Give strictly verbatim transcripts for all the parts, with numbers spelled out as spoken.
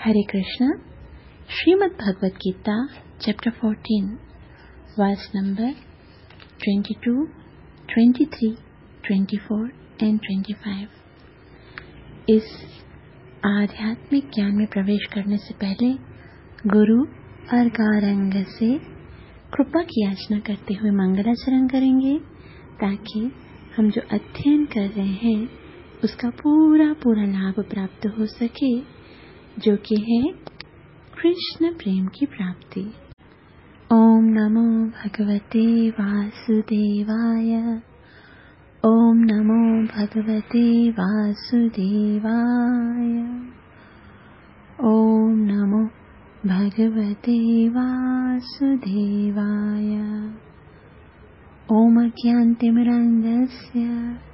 Hare Krishna. Shrimad Bhagavad Gita chapter fourteen verse number twenty two, twenty three, twenty four and twenty five. इस आध्यात्मिक ज्ञान में प्रवेश करने से पहले गुरु और गौरंग से कृपा की याचना करते हुए मंगलाचरण करेंगे ताकि हम जो अध्ययन कर रहे हैं उसका पूरा पूरा लाभ प्राप्त हो सके, जो कि है कृष्ण प्रेम की प्राप्ति। ओम नमो भगवते वासुदेवाय। ओम नमो भगवते वासुदेवाय। ओम नमो भगवते वासुदेवाय। ओम अज्ञानतिमिरन्धस्य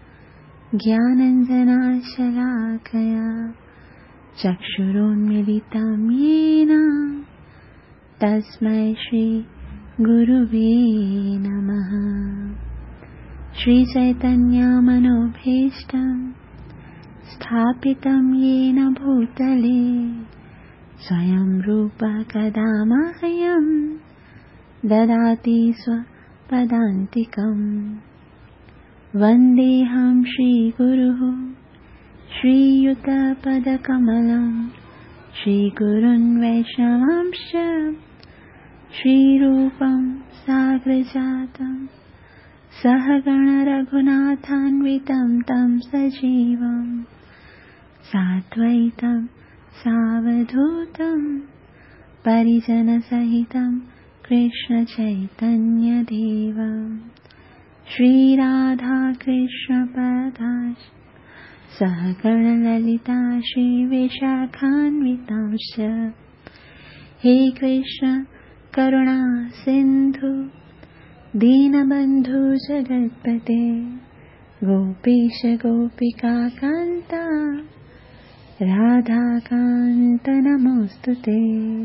ज्ञानाञ्जनशलाकया चक्षुरुन्मीलितं येन तस्मै श्री गुरुवे नमः। श्रीचैतन्यमनोभीष्टं स्थापितं येन भूतले स्वयं रूप कदा मह्यं ददाति स्वपदान्तिकम्। वन्देऽहं श्रीगुरुः श्रीयुतपदकमलं श्रीगुरुन् वैष्णवांश्च श्रीरूपं साग्रजातं सहगणरघुनाथान्वितं तं सजीवं साद्वैतं सावधूतं परिजनसहितं कृष्णचैतन्यदेवं श्रीराधा कृष्णपदाश्च सहगणललिता श्रीविशाखान्वितांश्च। हे कृष्ण करुणा सिन्धु दीनबन्धु जगत्पते गोपीश गोपिकान्ता राधाकान्त नमोऽस्तुते।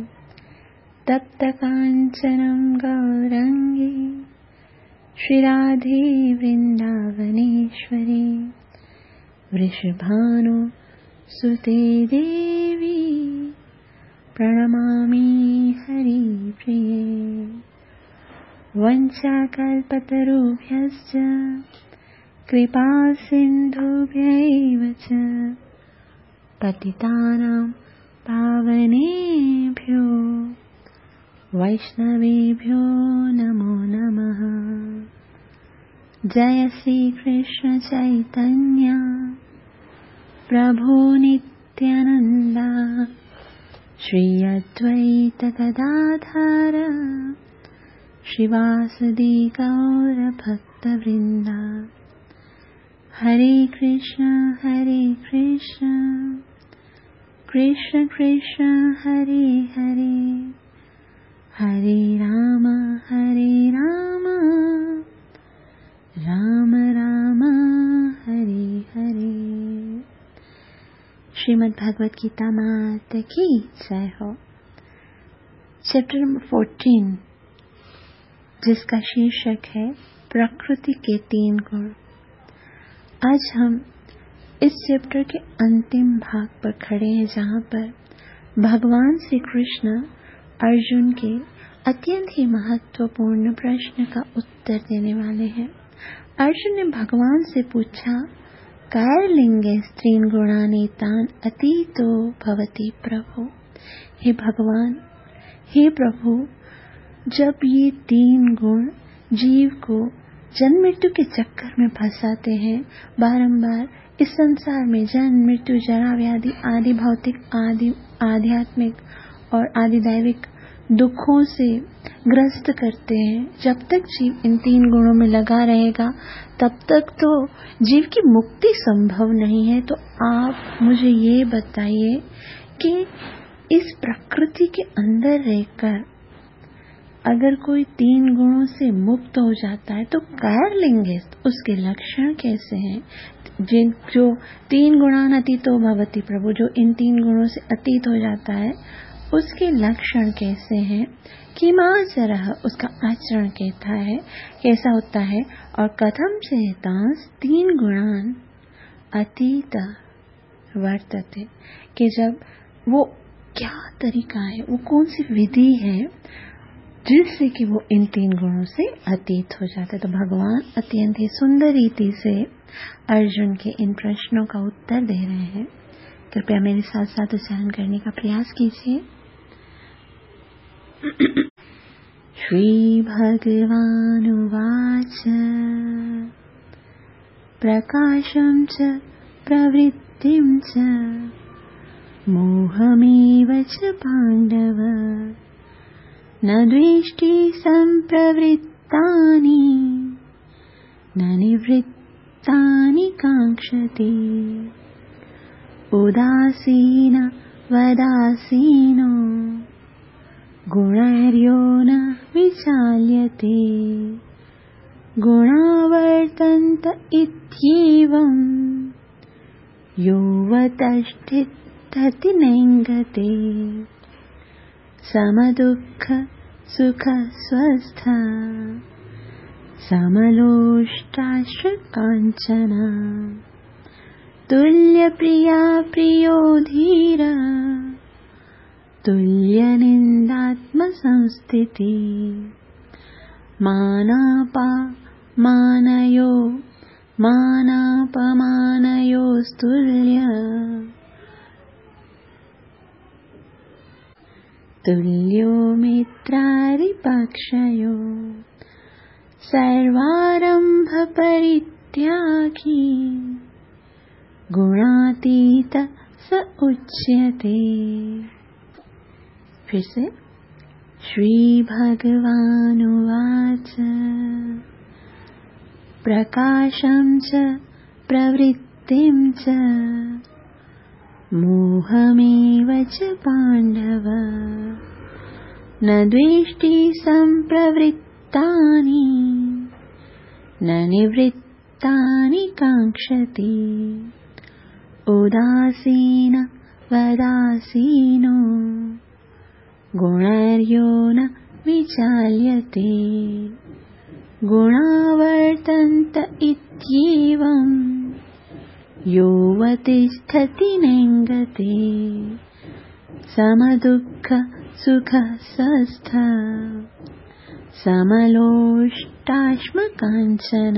तप्तकाञ्चनं गौरङ्गी श्रीराधे वृन्दावनेश्वरी वृषभानु सुते देवी प्रणमामि हरिप्रिये। वञ्चाकल्पतरुभ्यश्च कृपा सिन्धुभ्यैव च पतितानां पावनेभ्यो वैष्णवेभ्यो नमो नमः। जय श्री कृष्ण चैतन्य प्रभु नित्यानंदा श्री अद्वैत गदाधर श्रीवासुदेव गौर भक्तवृंदा। हरे कृष्ण हरे कृष्ण कृष्ण कृष्ण हरे हरे हरे राम हरे राम राम राम हरे हरे। श्रीमद् भगवत गीता माता की जय हो। चैप्टर नंबर फोर्टीन, जिसका शीर्षक है प्रकृति के तीन गुण। आज हम इस चैप्टर के अंतिम भाग पर खड़े हैं, जहाँ पर भगवान श्री कृष्ण अर्जुन के अत्यंत ही महत्वपूर्ण प्रश्न का उत्तर देने वाले हैं। अर्जुन ने भगवान से पूछा, कैर्लिंगे स्त्रीन् गुणानि तान् अतीतो भवति प्रभु। हे भगवान, हे प्रभु, जब ये तीन गुण जीव को जन्म मृत्यु के चक्कर में फंसाते हैं, बारंबार इस संसार में जन्म मृत्यु जरा व्याधि आदि भौतिक आदि आध्यात्मिक और आदि दैविक दुखों से ग्रस्त करते हैं, जब तक जीव इन तीन गुणों में लगा रहेगा तब तक तो जीव की मुक्ति संभव नहीं है। तो आप मुझे ये बताइए कि इस प्रकृति के अंदर रहकर अगर कोई तीन गुणों से मुक्त हो जाता है तो कैर्लिंगे उसके लक्षण कैसे हैं? जिन जो तीन गुणानतीतो भवति प्रभु, जो इन तीन गुणों से अतीत हो जाता है, उसके लक्षण कैसे हैं? किमाचरः, उसका आचरण कैसा है कैसा होता है? और कथम चेतांस तीन गुणान अतीत वर्तते, कि जब वो क्या तरीका है, वो कौन सी विधि है जिससे कि वो इन तीन गुणों से अतीत हो जाता है। तो भगवान अत्यंत ही सुंदर रीति से अर्जुन के इन प्रश्नों का उत्तर दे रहे हैं। कृपया मेरे साथ साथ उच्चारण करने का प्रयास कीजिए। श्री भगवान उवाच प्रकाशं च प्रवृत्तिं च मोहमेव च पाण्डव न द्वेष्टि सम्प्रवृत्तानि न निवृत्तानि काङ्क्षति उदासीन वदासीनो गुणैर्यो न विचाल्यते गुणावर्तन्त इत्येवम् योऽवतिष्ठति नेङ्गते समदुःख सुख स्वस्थ समलोष्टाश्रकाञ्चन तुल्यप्रिया प्रियो धीरः तुल्यनिन्दात्मसंस्थिति मानापमानयो मानापमानयोस्तुल्य तुल्यो मित्रारिपक्षयो सर्वारम्भ परित्यागी गुणातीत स उच्यते। फिर से श्री भगवानुवाच प्रकाशं च प्रवृत्तिं च मोहमेव च पाण्डव न द्वेष्टि सम्प्रवृत्तानि न निवृत्तानि काङ्क्षति उदासीन वदासीनो गुणैर्यो न विचाल्यते गुणावर्तन्त इत्येवम् योऽवतिष्ठति नेङ्गते समदुःख सुख स्वस्थ समलोष्टाश्मकाञ्चन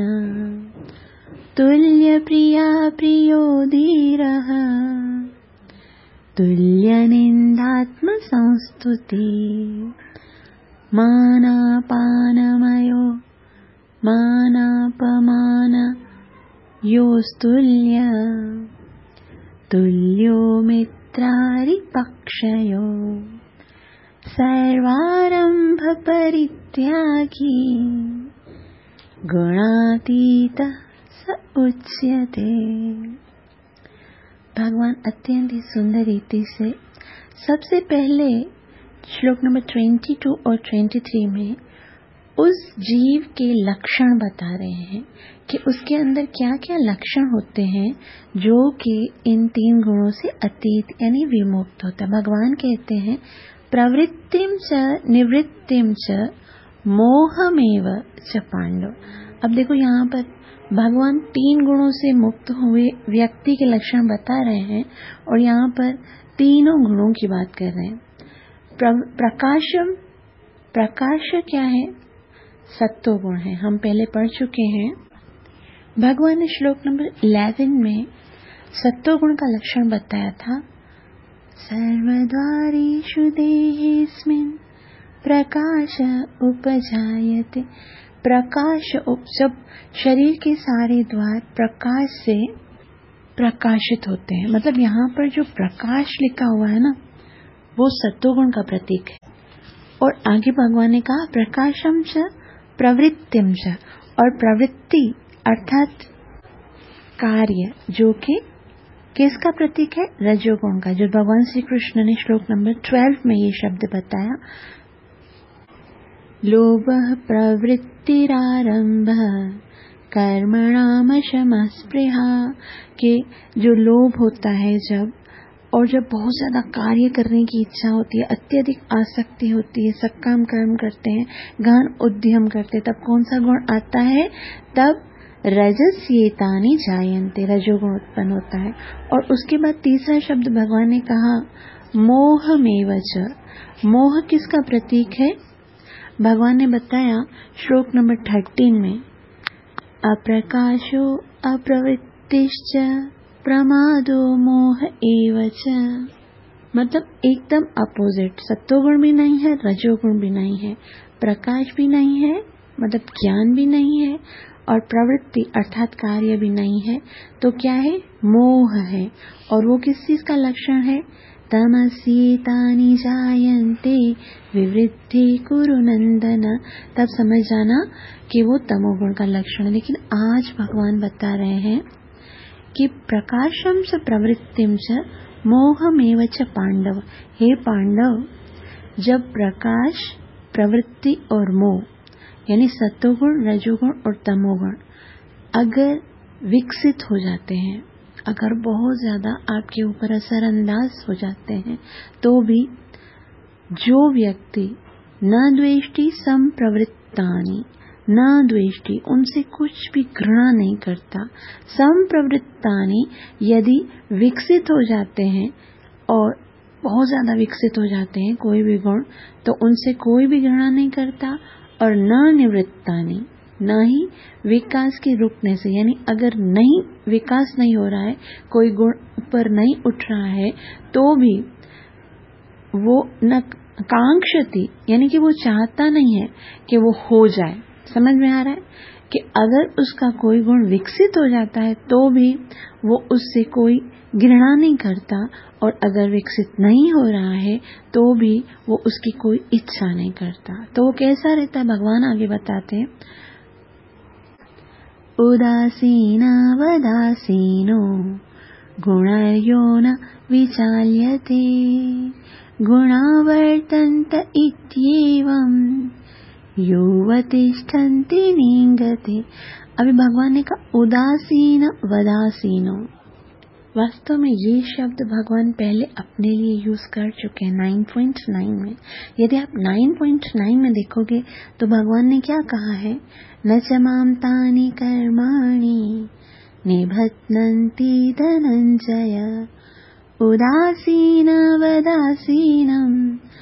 तुल्यप्रिया प्रियो धीरः तुल्यनिन्दात्मसंस्तुति मानापानमयो मानापमानयोस्तुल्य तुल्यो मित्रारिपक्षयो सर्वारम्भ परित्यागी गुणातीतः स उच्यते। भगवान अत्यंत ही सुंदर रीति से सबसे पहले श्लोक नंबर बाईस और तेईस में उस जीव के लक्षण बता रहे हैं कि उसके अंदर क्या क्या लक्षण होते हैं जो कि इन तीन गुणों से अतीत यानी विमुक्त होता है। भगवान कहते हैं प्रवृत्तिम च निवृत्तिम च मोहमेव च पांडव। अब देखो यहाँ पर भगवान तीन गुणों से मुक्त हुए व्यक्ति के लक्षण बता रहे हैं और यहाँ पर तीनों गुणों की बात कर रहे हैं। प्र, प्रकाशम, प्रकाश क्या है? सत्व गुण है, हम पहले पढ़ चुके हैं। भगवान ने श्लोक नंबर ग्यारह में सत्व गुण का लक्षण बताया था। सर्वद्वारेषु देहेऽस्मिन् प्रकाश उपजायते। प्रकाश उप, जब शरीर के सारे द्वार प्रकाश से प्रकाशित होते हैं, मतलब यहाँ पर जो प्रकाश लिखा हुआ है ना, वो सत्वगुण का प्रतीक है। और आगे भगवान ने कहा प्रकाशम च प्रवृत्तिम च, और प्रवृत्ति अर्थात कार्य जो कि किसका प्रतीक है? रजोगुण का। जो भगवान श्री कृष्ण ने श्लोक नंबर बारह में ये शब्द बताया, लोभः प्रवृत्तिरारम्भः कर्मणामशमः स्पृहा, कि जो लोभ होता है जब, और जब बहुत ज्यादा कार्य करने की इच्छा होती है, अत्यधिक आसक्ति होती है, सकाम कर्म करते हैं, गहन उद्यम करते हैं, तब कौन सा गुण आता है? तब रजस्येतानि जायन्ते, रजोगुण उत्पन्न होता है। और उसके बाद तीसरा शब्द भगवान ने कहा मोहमेव च। मोह किसका प्रतीक है? भगवान ने बताया श्लोक नंबर थर्टीन में, अप्रकाशो अप्रवृत्तिश्च प्रमादो मोह एव च। मतलब एकदम अपोजिट, सत्वगुण भी नहीं है, रजोगुण भी नहीं है, प्रकाश भी नहीं है, मतलब ज्ञान भी नहीं है, और प्रवृत्ति अर्थात कार्य भी नहीं है। तो क्या है? मोह है। और वो किस चीज का लक्षण है? तमसी तानि जायन्ते विवृद्धि कुरु नंदन। तब समझ जाना कि वो तमोगुण का लक्षण है। लेकिन आज भगवान बता रहे हैं कि प्रकाशम च प्रवृत्तिम च मोहमेव च पांडव। हे पांडव, जब प्रकाश, प्रवृत्ति और मोह यानी सत्वगुण, रजोगुण और तमोगुण अगर विकसित हो जाते हैं, अगर बहुत ज्यादा आपके ऊपर असरअंदाज हो जाते हैं, तो भी जो व्यक्ति न द्वेष्टि संप्रवृत्तानि, न द्वेष्टि उनसे कुछ भी घृणा नहीं करता, संप्रवृत्तानि यदि विकसित हो जाते हैं और बहुत ज्यादा विकसित हो जाते हैं कोई भी गुण, तो उनसे कोई भी घृणा नहीं करता, और न निवृत्तानि, न ही विकास के रुकने से, यानी अगर नहीं विकास नहीं हो रहा है, कोई गुण ऊपर नहीं उठ रहा है, तो भी वो न कांक्षति, यानी कि वो चाहता नहीं है कि वो हो जाए। समझ में आ रहा है कि अगर उसका कोई गुण विकसित हो जाता है तो भी वो उससे कोई घृणा नहीं करता, और अगर विकसित नहीं हो रहा है तो भी वो उसकी कोई इच्छा नहीं करता। तो वो कैसा रहता है? भगवान आगे बताते हैं, उदासीना वदासीनो गुणयो न विचाल्यते गुणा वर्तन्त इत्येवं युवतिष्ठन्ति निंगते। अभी भगवान ने कहा उदासीन वदासीनो। वास्तव में ये शब्द भगवान पहले अपने लिए यूज कर चुके हैं नाइन पॉइंट नाइन में। यदि आप नाइन पॉइंट नाइन में देखोगे तो भगवान ने क्या कहा है? न च मां तानि कर्माणि निबध्नन्ति धनंजय उदासीन वदासीनम्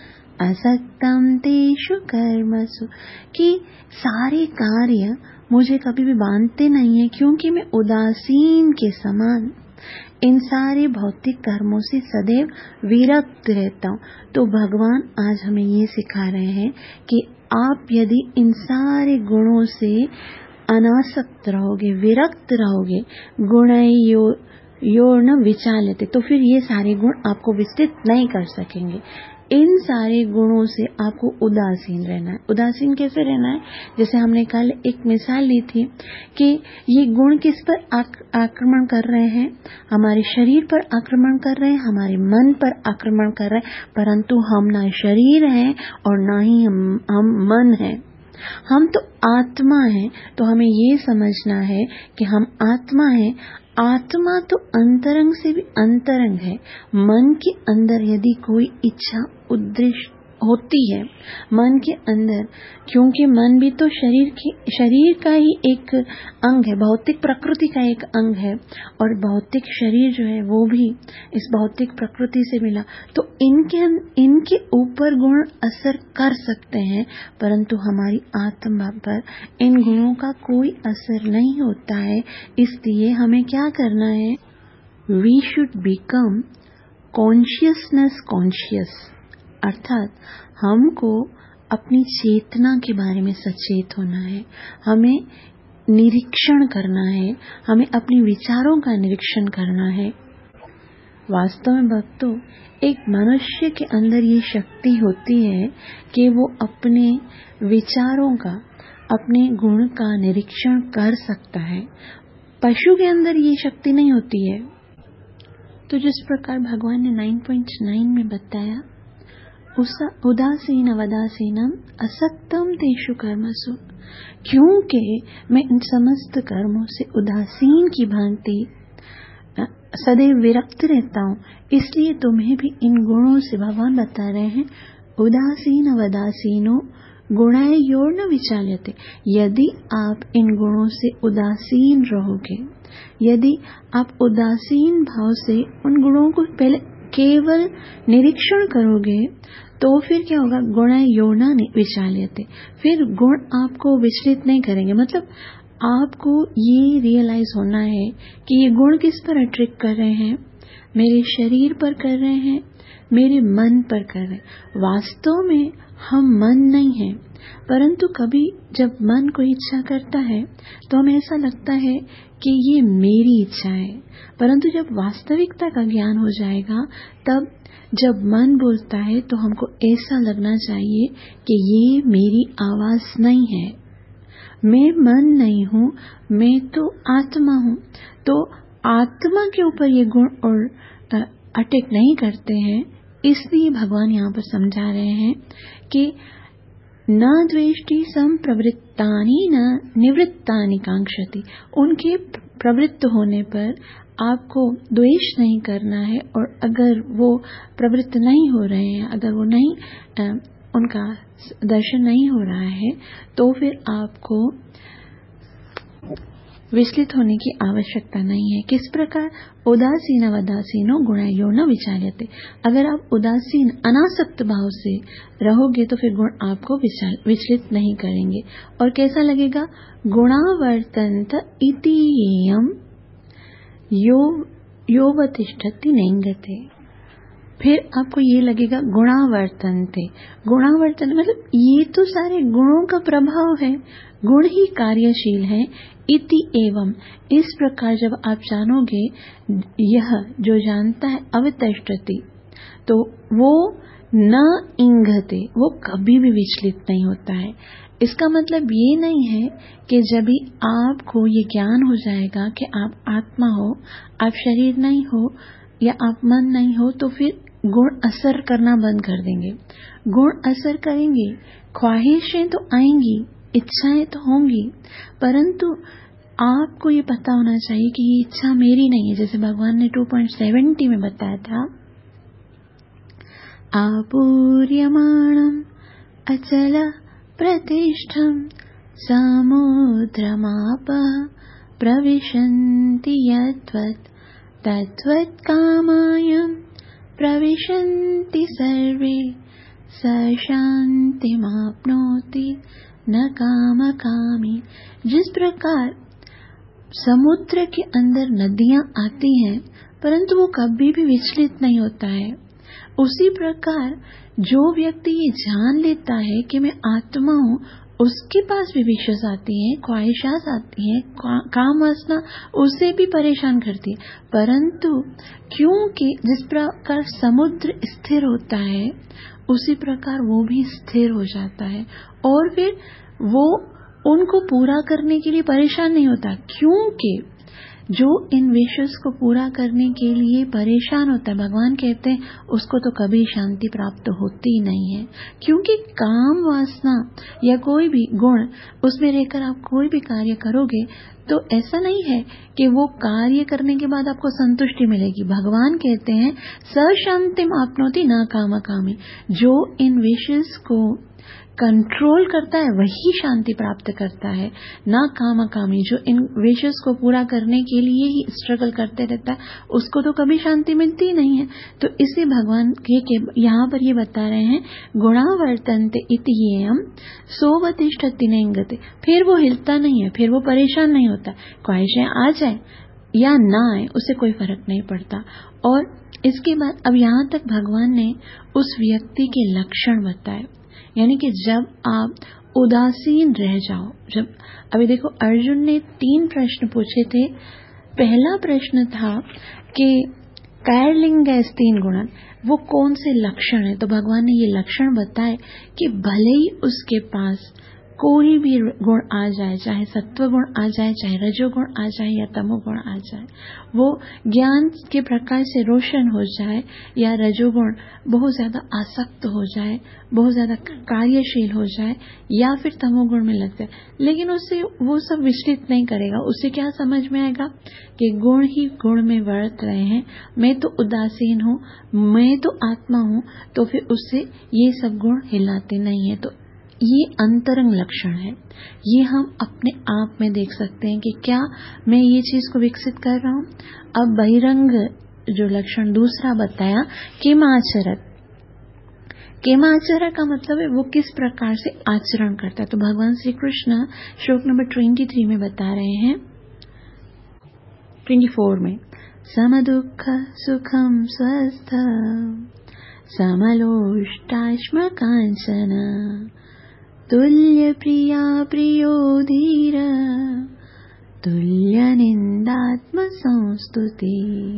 असक्तम तेषु कर्मसु। कि सारे कार्य मुझे कभी भी बांधते नहीं है, क्योंकि मैं उदासीन के समान इन सारे भौतिक कर्मों से सदैव विरक्त रहता हूँ। तो भगवान आज हमें ये सिखा रहे हैं कि आप यदि इन सारे गुणों से अनासक्त रहोगे, विरक्त रहोगे, गुणयो यो न विचाल्यते, तो फिर ये सारे गुण आपको विस्तृत नहीं कर सकेंगे। इन सारे गुणों से आपको उदासीन रहना है। उदासीन कैसे रहना है? जैसे हमने कल एक मिसाल ली थी कि ये गुण किस पर आक्रमण कर रहे हैं? हमारे शरीर पर आक्रमण कर रहे हैं, हमारे मन पर आक्रमण कर रहे हैं, परंतु हम ना शरीर हैं और ना ही हम, हम मन हैं। हम तो आत्मा हैं। तो हमें ये समझना है कि हम आत्मा हैं। आत्मा तो अंतरंग से भी अंतरंग है। मन के अंदर यदि कोई इच्छा उद्देश्य होती है, मन के अंदर, क्योंकि मन भी तो शरीर की शरीर का ही एक अंग है, भौतिक प्रकृति का एक अंग है, और भौतिक शरीर जो है वो भी इस भौतिक प्रकृति से मिला। तो इनके इनके ऊपर गुण असर कर सकते हैं, परंतु हमारी आत्मा पर इन गुणों का कोई असर नहीं होता है। इसलिए हमें क्या करना है? We should become consciousness conscious, अर्थात हमको अपनी चेतना के बारे में सचेत होना है, हमें निरीक्षण करना है, हमें अपने विचारों का निरीक्षण करना है। वास्तव में भक्तों, एक मनुष्य के अंदर ये शक्ति होती है कि वो अपने विचारों का, अपने गुण का निरीक्षण कर सकता है। पशु के अंदर ये शक्ति नहीं होती है। तो जिस प्रकार भगवान ने नाइन पॉइंट नाइन में बताया, उदासीन वदासीनम असक्तम तेषु कर्मसु, क्योंकि मैं इन समस्त कर्मों से उदासीन की भांति सदैव विरक्त रहता हूँ, इसलिए तुम्हें भी इन गुणों से भगवान बता रहे हैं उदासीन वदासीनो गुणाय योर्न विचाल्यते। यदि आप इन गुणों से उदासीन रहोगे, यदि आप उदासीन भाव से उन गुणों को, पहले केवल निरीक्षण करोगे तो फिर क्या होगा, गुण योना विचाल्यते, फिर गुण आपको विचलित नहीं करेंगे। मतलब आपको ये रियलाइज होना है कि ये गुण किस पर अट्रैक्ट कर रहे हैं, मेरे शरीर पर कर रहे हैं, मेरे मन पर कर रहे हैं। वास्तव में हम मन नहीं हैं, परंतु कभी जब मन कोई इच्छा करता है तो हमें ऐसा लगता है कि ये मेरी इच्छा है, परंतु जब वास्तविकता का ज्ञान हो जाएगा, तब जब मन बोलता है तो हमको ऐसा लगना चाहिए कि ये मेरी आवाज नहीं है, मैं मन नहीं हूँ, मैं तो आत्मा हूँ। तो आत्मा के ऊपर ये गुण और अटैक नहीं करते हैं। इसलिए भगवान यहाँ पर समझा रहे हैं कि न द्वेष्टि संप्रवृत्तानि न निवृत्तानि कांक्षति, उनके प्रवृत्त होने पर आपको द्वेष नहीं करना है, और अगर वो प्रवृत्त नहीं हो रहे हैं, अगर वो नहीं आ, उनका दर्शन नहीं हो रहा है, तो फिर आपको विचलित होने की आवश्यकता नहीं है। किस प्रकार, उदासीन वदासीनो गुणयो न विचार्यते, अगर आप उदासीन अनासक्त भाव से रहोगे तो फिर गुण आपको विचलित नहीं करेंगे। और कैसा लगेगा, गुणावर्तन्त इति येयम् यो योवतिष्ठति नेंगते, फिर आपको ये लगेगा गुणावर्तन्ते, गुणावर्तन मतलब ये तो सारे गुणों का प्रभाव है, गुण ही कार्यशील है। इति एवं, इस प्रकार जब आप जानोगे, यह जो जानता है अवतिष्ठति, तो वो न इंघते, वो कभी भी विचलित नहीं होता है। इसका मतलब ये नहीं है कि जब भी आपको ये ज्ञान हो जाएगा कि आप आत्मा हो, आप शरीर नहीं हो या आप मन नहीं हो, तो फिर गुण असर करना बंद कर देंगे। गुण असर करेंगे, ख्वाहिशें तो आएंगी, इच्छाएं तो होंगी, परंतु आपको ये पता होना चाहिए कि ये इच्छा मेरी नहीं है। जैसे भगवान ने टू पॉइंट सेवेंटी में बताया था, आपूर्यमाणम अचल प्रतिष्ठम समुद्रमाप प्रविशन्ति यद्वत् तद्वत् कामायम् प्रविशन्ति सर्वे स शान्तिमाप्नोति न काम कामी। जिस प्रकार समुद्र के अंदर नदियां आती हैं परंतु वो कभी भी विचलित नहीं होता है, उसी प्रकार जो व्यक्ति ये जान लेता है कि मैं आत्मा हूँ, उसके पास भी विशेष आती हैं, ख्वाहिशात आती हैं, काम वासना उसे भी परेशान करती है, परंतु क्योंकि जिस प्रकार समुद्र स्थिर होता है उसी प्रकार वो भी स्थिर हो जाता है, और फिर वो उनको पूरा करने के लिए परेशान नहीं होता। क्योंकि जो इन विशेष को पूरा करने के लिए परेशान होता है, भगवान कहते हैं उसको तो कभी शांति प्राप्त होती ही नहीं है। क्योंकि काम वासना या कोई भी गुण, उसमें रहकर आप कोई भी कार्य करोगे तो ऐसा नहीं है कि वो कार्य करने के बाद आपको संतुष्टि मिलेगी। भगवान कहते हैं स शांतिम आपनोति न काम कामी, जो इन विशेष को कंट्रोल करता है वही शांति प्राप्त करता है, ना काम कामी। जो इन विशेष को पूरा करने के लिए ही स्ट्रगल करते रहता है उसको तो कभी शांति मिलती नहीं है। तो इसे भगवान के, के यहाँ पर ये बता रहे हैं, गुणावर्तन्ते इति येयम् सोवतिष्ठति नेंगते, फिर वो हिलता नहीं है, फिर वो परेशान नहीं होता। ख्वाहिशें आ जाए या ना आए उससे कोई फर्क नहीं पड़ता। और इसके बाद अब यहाँ तक भगवान ने उस व्यक्ति के लक्षण बताए, यानी कि जब आप उदासीन रह जाओ। जब अभी देखो अर्जुन ने तीन प्रश्न पूछे थे। पहला प्रश्न था कि कैर्लिंगैस तीन गुणन, वो कौन से लक्षण है, तो भगवान ने ये लक्षण बताए कि भले ही उसके पास कोई भी गुण आ जाए, चाहे सत्व गुण आ जाए, चाहे रजोगुण आ जाए या तमोगुण आ जाए, वो ज्ञान के प्रकाश से रोशन हो जाए या रजोगुण बहुत ज्यादा आसक्त हो जाए, बहुत ज्यादा कार्यशील हो जाए, या फिर तमोगुण में लग जाए, लेकिन उससे वो सब विचलित नहीं करेगा। उससे क्या समझ में आएगा कि गुण ही गुण में वर्त रहे हैं, मैं तो उदासीन हूँ, मैं तो आत्मा हूँ, तो फिर उससे ये सब गुण हिलाते नहीं है। तो ये अंतरंग लक्षण है, ये हम अपने आप में देख सकते हैं कि क्या मैं ये चीज को विकसित कर रहा हूँ। अब बहिरंग जो लक्षण दूसरा बताया किमाचरत, किमाचर का मतलब है वो किस प्रकार से आचरण करता है। तो भगवान श्री कृष्ण श्लोक नंबर तेईस में बता रहे हैं, चौबीस में, सम दुख सुखम स्वस्थ समलोष्टाश्म कांचन तुल्य प्रिया प्रियो धीर तुल्य निंदात्म संस्तुति।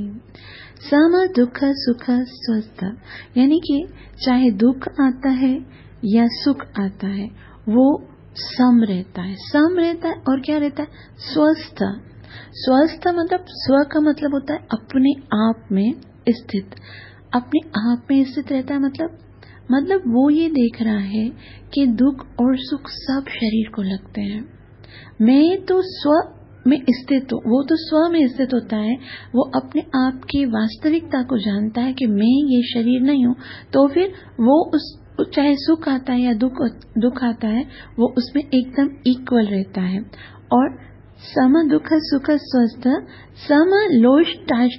सम दुख सुख स्वस्थ, यानी कि चाहे दुख आता है या सुख आता है वो सम रहता है, सम रहता है और क्या रहता है, स्वस्थ। स्वस्थ मतलब स्व का मतलब होता है अपने आप में स्थित, अपने आप में स्थित रहता है। मतलब मतलब वो ये देख रहा है कि दुख और सुख सब शरीर को लगते हैं। मैं तो स्व में स्थित हूँ, वो तो स्व में स्थित होता है, वो अपने आप की वास्तविकता को जानता है कि मैं ये शरीर नहीं हूँ। तो फिर वो उस चाहे सुख आता है या दुख दुख आता है वो उसमें एकदम इक्वल रहता है। और सम दुख सुख स्वस्थ सम लोष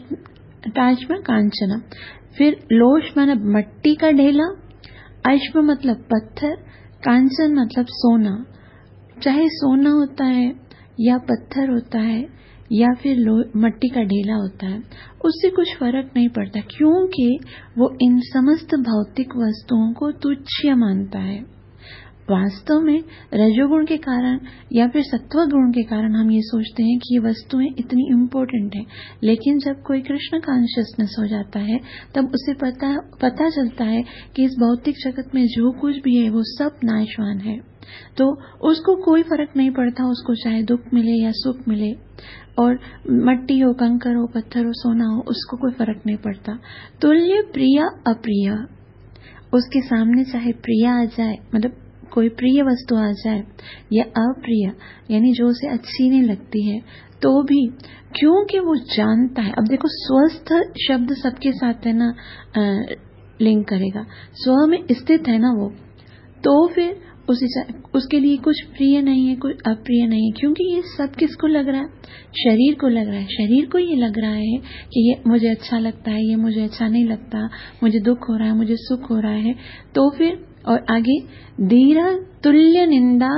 टाश्म कांचन, फिर लोष मतलब मट्टी का ढेला, अश्म मतलब पत्थर, कांचन मतलब सोना। चाहे सोना होता है या पत्थर होता है या फिर मट्टी का ढेला होता है, उससे कुछ फर्क नहीं पड़ता, क्योंकि वो इन समस्त भौतिक वस्तुओं को तुच्छ मानता है। वास्तव में रजोगुण के कारण या फिर सत्व गुण के कारण हम ये सोचते हैं कि ये वस्तुएं इतनी इम्पोर्टेंट हैं, लेकिन जब कोई कृष्ण कॉन्शियसनेस हो जाता है तब उसे पता पता चलता है कि इस भौतिक जगत में जो कुछ भी है वो सब नाशवान है। तो उसको कोई फर्क नहीं पड़ता, उसको चाहे दुख मिले या सुख मिले, और मट्टी हो, कंकर हो, पत्थर हो, सोना हो, उसको कोई फर्क नहीं पड़ता। तुल्य प्रिय अप्रिय, उसके सामने चाहे प्रिय आ जाए, मतलब कोई प्रिय वस्तु आ जाए, या अप्रिय यानी जो उसे अच्छी नहीं लगती है, तो भी क्योंकि वो जानता है। अब देखो स्वस्थ शब्द सबके साथ है ना लिंक करेगा, स्व में स्थित है ना वो, तो फिर उसे उसके लिए कुछ प्रिय नहीं है, कुछ अप्रिय नहीं है, क्योंकि ये सब किसको लग रहा है, शरीर को लग रहा है। शरीर को ये लग रहा है कि ये मुझे अच्छा लगता है, ये मुझे अच्छा नहीं लगता, मुझे दुख हो रहा है, मुझे सुख हो रहा है। तो फिर और आगे धीर तुल्य निंदा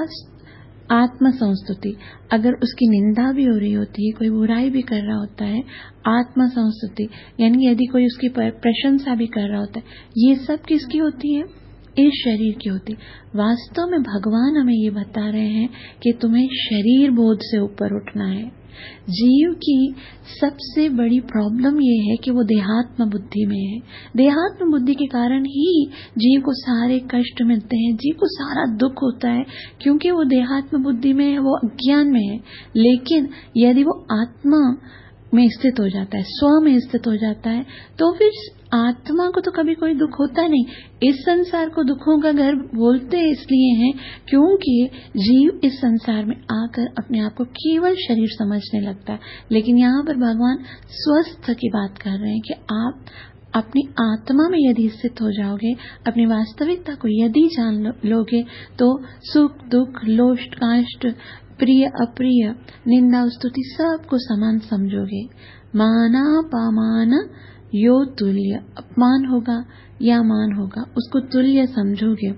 आत्म संस्तुति, अगर उसकी निंदा भी हो रही होती है, कोई बुराई भी कर रहा होता है, आत्म संस्तुति यानी यदि कोई उसकी प्रशंसा भी कर रहा होता है, ये सब किसकी होती है, इस शरीर की होती। वास्तव में भगवान हमें ये बता रहे हैं कि तुम्हें शरीर बोध से ऊपर उठना है। जीव की सबसे बड़ी प्रॉब्लम ये है कि वो देहात्म बुद्धि में है। देहात्म बुद्धि के कारण ही जीव को सारे कष्ट मिलते हैं, जीव को सारा दुख होता है, क्योंकि वो देहात्म बुद्धि में है, वो अज्ञान में है। लेकिन यदि वो आत्मा में स्थित हो जाता है, स्व में स्थित हो जाता है, तो फिर आत्मा को तो कभी कोई दुख होता नहीं। इस संसार को दुखों का घर बोलते इसलिए हैं क्योंकि जीव इस संसार में आकर अपने आप को केवल शरीर समझने लगता है। लेकिन यहाँ पर भगवान स्वस्थ की बात कर रहे हैं कि आप अपनी आत्मा में यदि स्थित हो जाओगे, अपनी वास्तविकता को यदि जान लोगे, तो सुख दुख लोष काष्ट प्रिय अप्रिय निंदा स्तुति सबको समान समझोगे। माना पामान यो तुल्य, अपमान होगा या मान होगा उसको तुल्य समझोगे।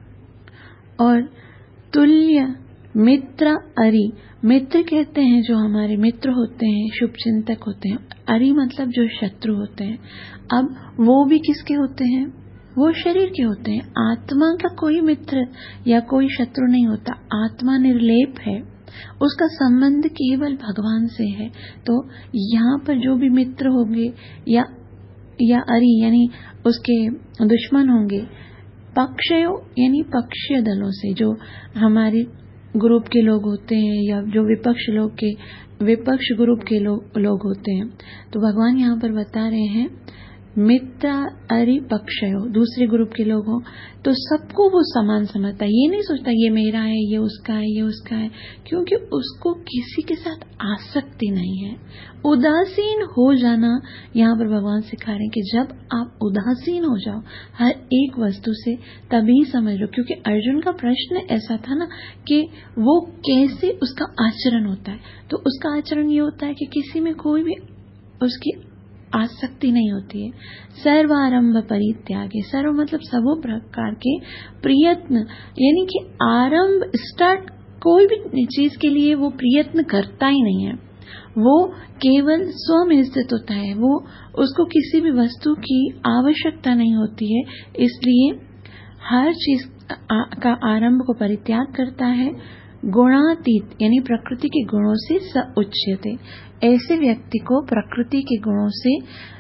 और तुल्य मित्र अरि, मित्र कहते हैं जो हमारे मित्र होते हैं, शुभ चिंतक होते हैं। अरि मतलब जो शत्रु होते हैं। अब वो भी किसके होते हैं, वो शरीर के होते हैं। आत्मा का कोई मित्र या कोई शत्रु नहीं होता, आत्मा निर्लेप है, उसका संबंध केवल भगवान से है। तो यहाँ पर जो भी मित्र होंगे या या अरि यानी उसके दुश्मन होंगे, पक्षयो यानी पक्षीय दलों से, जो हमारे ग्रुप के लोग होते हैं या जो विपक्ष लोग के विपक्ष ग्रुप के लोग लोग होते हैं। तो भगवान यहाँ पर बता रहे हैं मित्र अरि पक्षयो, दूसरे ग्रुप के लोग हो तो सबको वो समान समझता है। ये नहीं सोचता ये मेरा है, ये उसका है, ये उसका है, क्योंकि उसको किसी के साथ आसक्ति नहीं है। उदासीन हो जाना यहाँ पर भगवान सिखा रहे हैं कि जब आप उदासीन हो जाओ हर एक वस्तु से, तभी समझ लो। क्योंकि अर्जुन का प्रश्न ऐसा था ना कि वो कैसे उसका आचरण होता है, तो उसका आचरण ये होता है कि किसी में कोई भी उसकी आसक्ति नहीं होती है। सर्वारंभ परित्यागी, सर्व मतलब सब प्रकार के प्रयत्न, यानी कि आरंभ स्टार्ट कोई भी चीज के लिए वो प्रयत्न करता ही नहीं है, वो केवल स्व में स्थित होता है, वो उसको किसी भी वस्तु की आवश्यकता नहीं होती है, इसलिए हर चीज का आरंभ को परित्याग करता है। गुणातीत यानी प्रकृति के गुणों से स उच्यते, ऐसे व्यक्ति को प्रकृति के गुणों से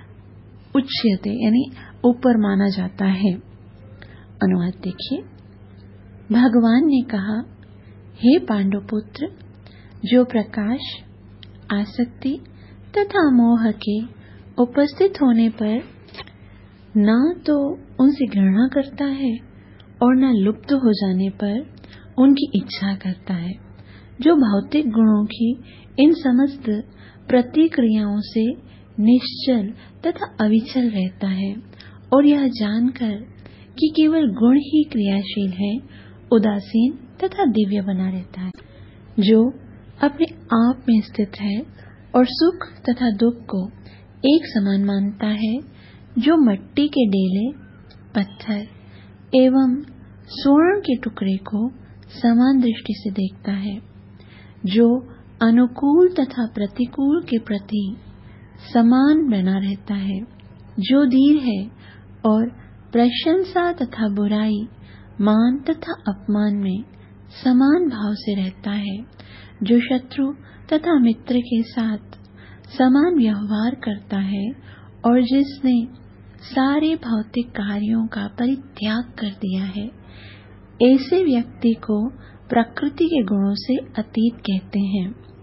उच्यते यानी ऊपर माना जाता है। अनुवाद देखिए, भगवान ने कहा, हे पांडुपुत्र, जो प्रकाश, आसक्ति तथा मोह के उपस्थित होने पर न तो उनसे घृणा करता है और न लुप्त हो जाने पर उनकी इच्छा करता है, जो भौतिक गुणों की इन समस्त प्रतिक्रियाओं से निश्चल तथा अविचल रहता है और यह जानकर कि केवल गुण ही क्रियाशील है, उदासीन तथा दिव्य बना रहता है, जो अपने आप में स्थित है और सुख तथा दुख को एक समान मानता है, जो मिट्टी के डेले, पत्थर एवं स्वर्ण के टुकड़े को समान दृष्टि से देखता है, जो अनुकूल तथा प्रतिकूल के प्रति समान बना रहता है, जो धीर है और प्रशंसा तथा बुराई, मान तथा अपमान में समान भाव से रहता है, जो शत्रु तथा मित्र के साथ समान व्यवहार करता है और जिसने सारे भौतिक कार्यों का परित्याग कर दिया है। ऐसे व्यक्ति को प्रकृति के गुणों से अतीत कहते हैं।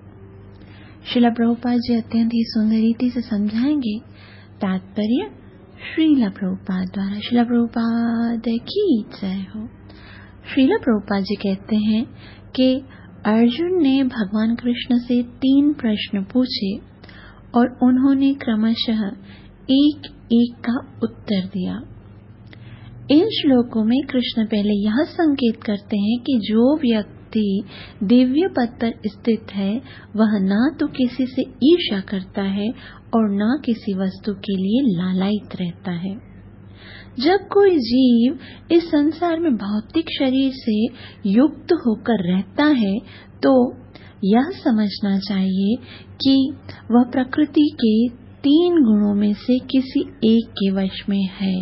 श्रील प्रभुपाद जी अत्यंत ही सुंदर रीति से समझाएंगे। तात्पर्य श्रील प्रभुपाद द्वारा। श्रील प्रभुपाद की जय हो। श्रील प्रभुपाद जी कहते हैं कि अर्जुन ने भगवान कृष्ण से तीन प्रश्न पूछे और उन्होंने क्रमशः एक एक का उत्तर दिया। इन श्लोकों में कृष्ण पहले यह संकेत करते हैं कि जो व्यक्ति दिव्य पद पर स्थित है वह न तो किसी से ईर्ष्या करता है और न किसी वस्तु के लिए लालायित रहता है। जब कोई जीव इस संसार में भौतिक शरीर से युक्त होकर रहता है तो यह समझना चाहिए कि वह प्रकृति के तीन गुणों में से किसी एक के वश में है।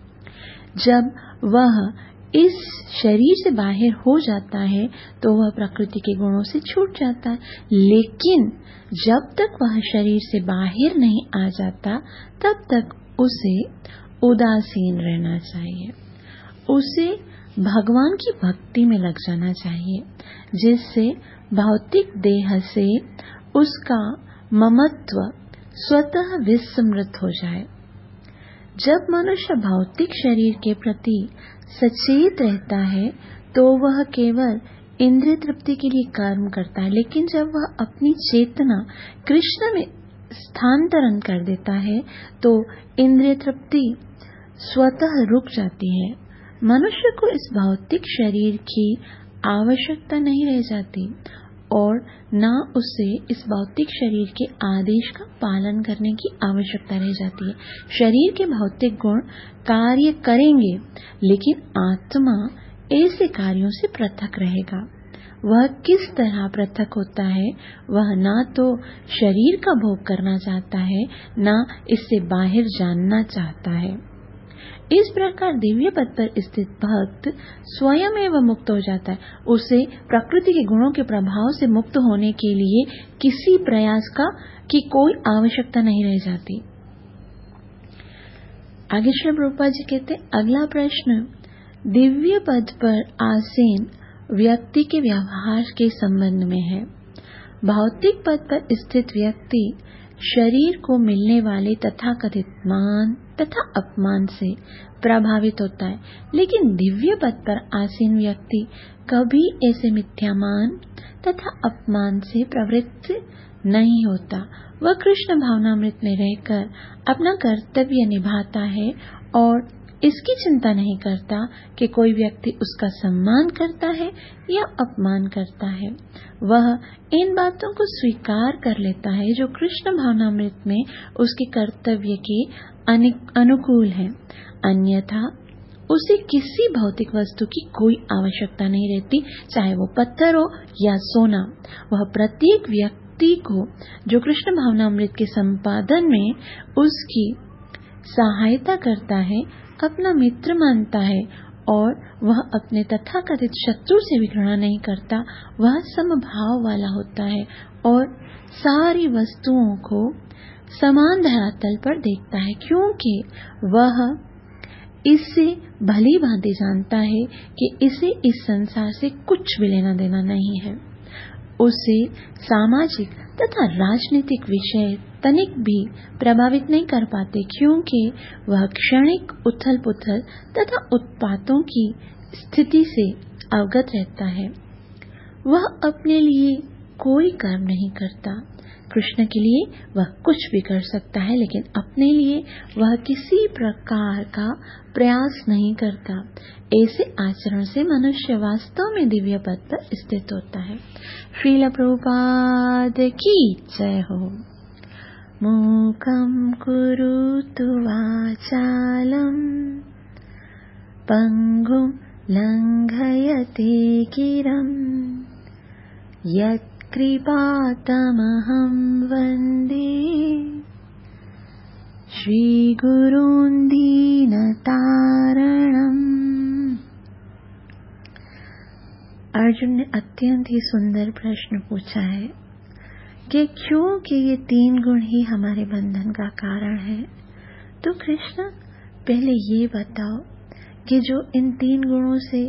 जब वह इस शरीर से बाहर हो जाता है तो वह प्रकृति के गुणों से छूट जाता है, लेकिन जब तक वह शरीर से बाहर नहीं आ जाता तब तक उसे उदासीन रहना चाहिए। उसे भगवान की भक्ति में लग जाना चाहिए, जिससे भौतिक देह से उसका ममत्व स्वतः विस्मृत हो जाए। जब मनुष्य भौतिक शरीर के प्रति सचेत रहता है तो वह केवल इंद्रिय तृप्ति के लिए कर्म करता है, लेकिन जब वह अपनी चेतना कृष्ण में स्थानांतरण कर देता है तो इंद्रिय तृप्ति स्वतः रुक जाती है। मनुष्य को इस भौतिक शरीर की आवश्यकता नहीं रह जाती और न उसे इस भौतिक शरीर के आदेश का पालन करने की आवश्यकता रह जाती है। शरीर के भौतिक गुण कार्य करेंगे, लेकिन आत्मा ऐसे कार्यों से पृथक रहेगा। वह किस तरह पृथक होता है, वह न तो शरीर का भोग करना चाहता है न इससे बाहर जानना चाहता है। इस प्रकार दिव्य पद पर स्थित भक्त स्वयं एवं मुक्त हो जाता है। उसे प्रकृति के गुणों के प्रभाव से मुक्त होने के लिए किसी प्रयास का की कोई आवश्यकता नहीं रह जाती। आगे श्री प्रभुपाद जी कहते, अगला प्रश्न दिव्य पद पर आसीन व्यक्ति के व्यवहार के संबंध में है। भौतिक पद पर स्थित व्यक्ति शरीर को मिलने वाले तथाकथित मान तथा अपमान से प्रभावित होता है, लेकिन दिव्य पद पर आसीन व्यक्ति कभी ऐसे मिथ्या मान तथा अपमान से प्रवृत्त नहीं होता। वह कृष्ण भावनामृत में रहकर अपना कर्तव्य निभाता है और इसकी चिंता नहीं करता कि कोई व्यक्ति उसका सम्मान करता है या अपमान करता है। वह इन बातों को स्वीकार कर लेता है जो कृष्ण भावनामृत में उसके कर्तव्य के अनुकूल है। अन्यथा उसे किसी भौतिक वस्तु की कोई आवश्यकता नहीं रहती, चाहे वो पत्थर हो या सोना। वह प्रत्येक व्यक्ति को जो कृष्ण भावनामृत के संपादन में उसकी सहायता करता है अपना मित्र मानता है और वह अपने तथाकथित शत्रु से भी घृणा नहीं करता। वह समभाव वाला होता है और सारी वस्तुओं को समान धरातल पर देखता है, क्योंकि वह इससे भली भांति जानता है कि इसे इस संसार से कुछ भी लेना देना नहीं है। उसे सामाजिक तथा राजनीतिक विषय तनिक भी प्रभावित नहीं कर पाते, क्योंकि वह क्षणिक उथल पुथल तथा उत्पातों की स्थिति से अवगत रहता है। वह अपने लिए कोई कर्म नहीं करता। कृष्ण के लिए वह कुछ भी कर सकता है, लेकिन अपने लिए वह किसी प्रकार का प्रयास नहीं करता। ऐसे आचरण से मनुष्य वास्तव में दिव्य पद पर स्थित होता है। श्रील प्रभुपाद की जय हो। मूकं कुरुतु वाचालं पंगुं लंघयते गिरं यत्कृपातमहं वन्दे श्रीगुरून् दीनतारणम्। अर्जुन ने अत्यंत ही सुंदर प्रश्न पूछा है कि क्यों कि ये तीन गुण ही हमारे बंधन का कारण है। तो कृष्ण पहले ये बताओ कि जो इन तीन गुणों से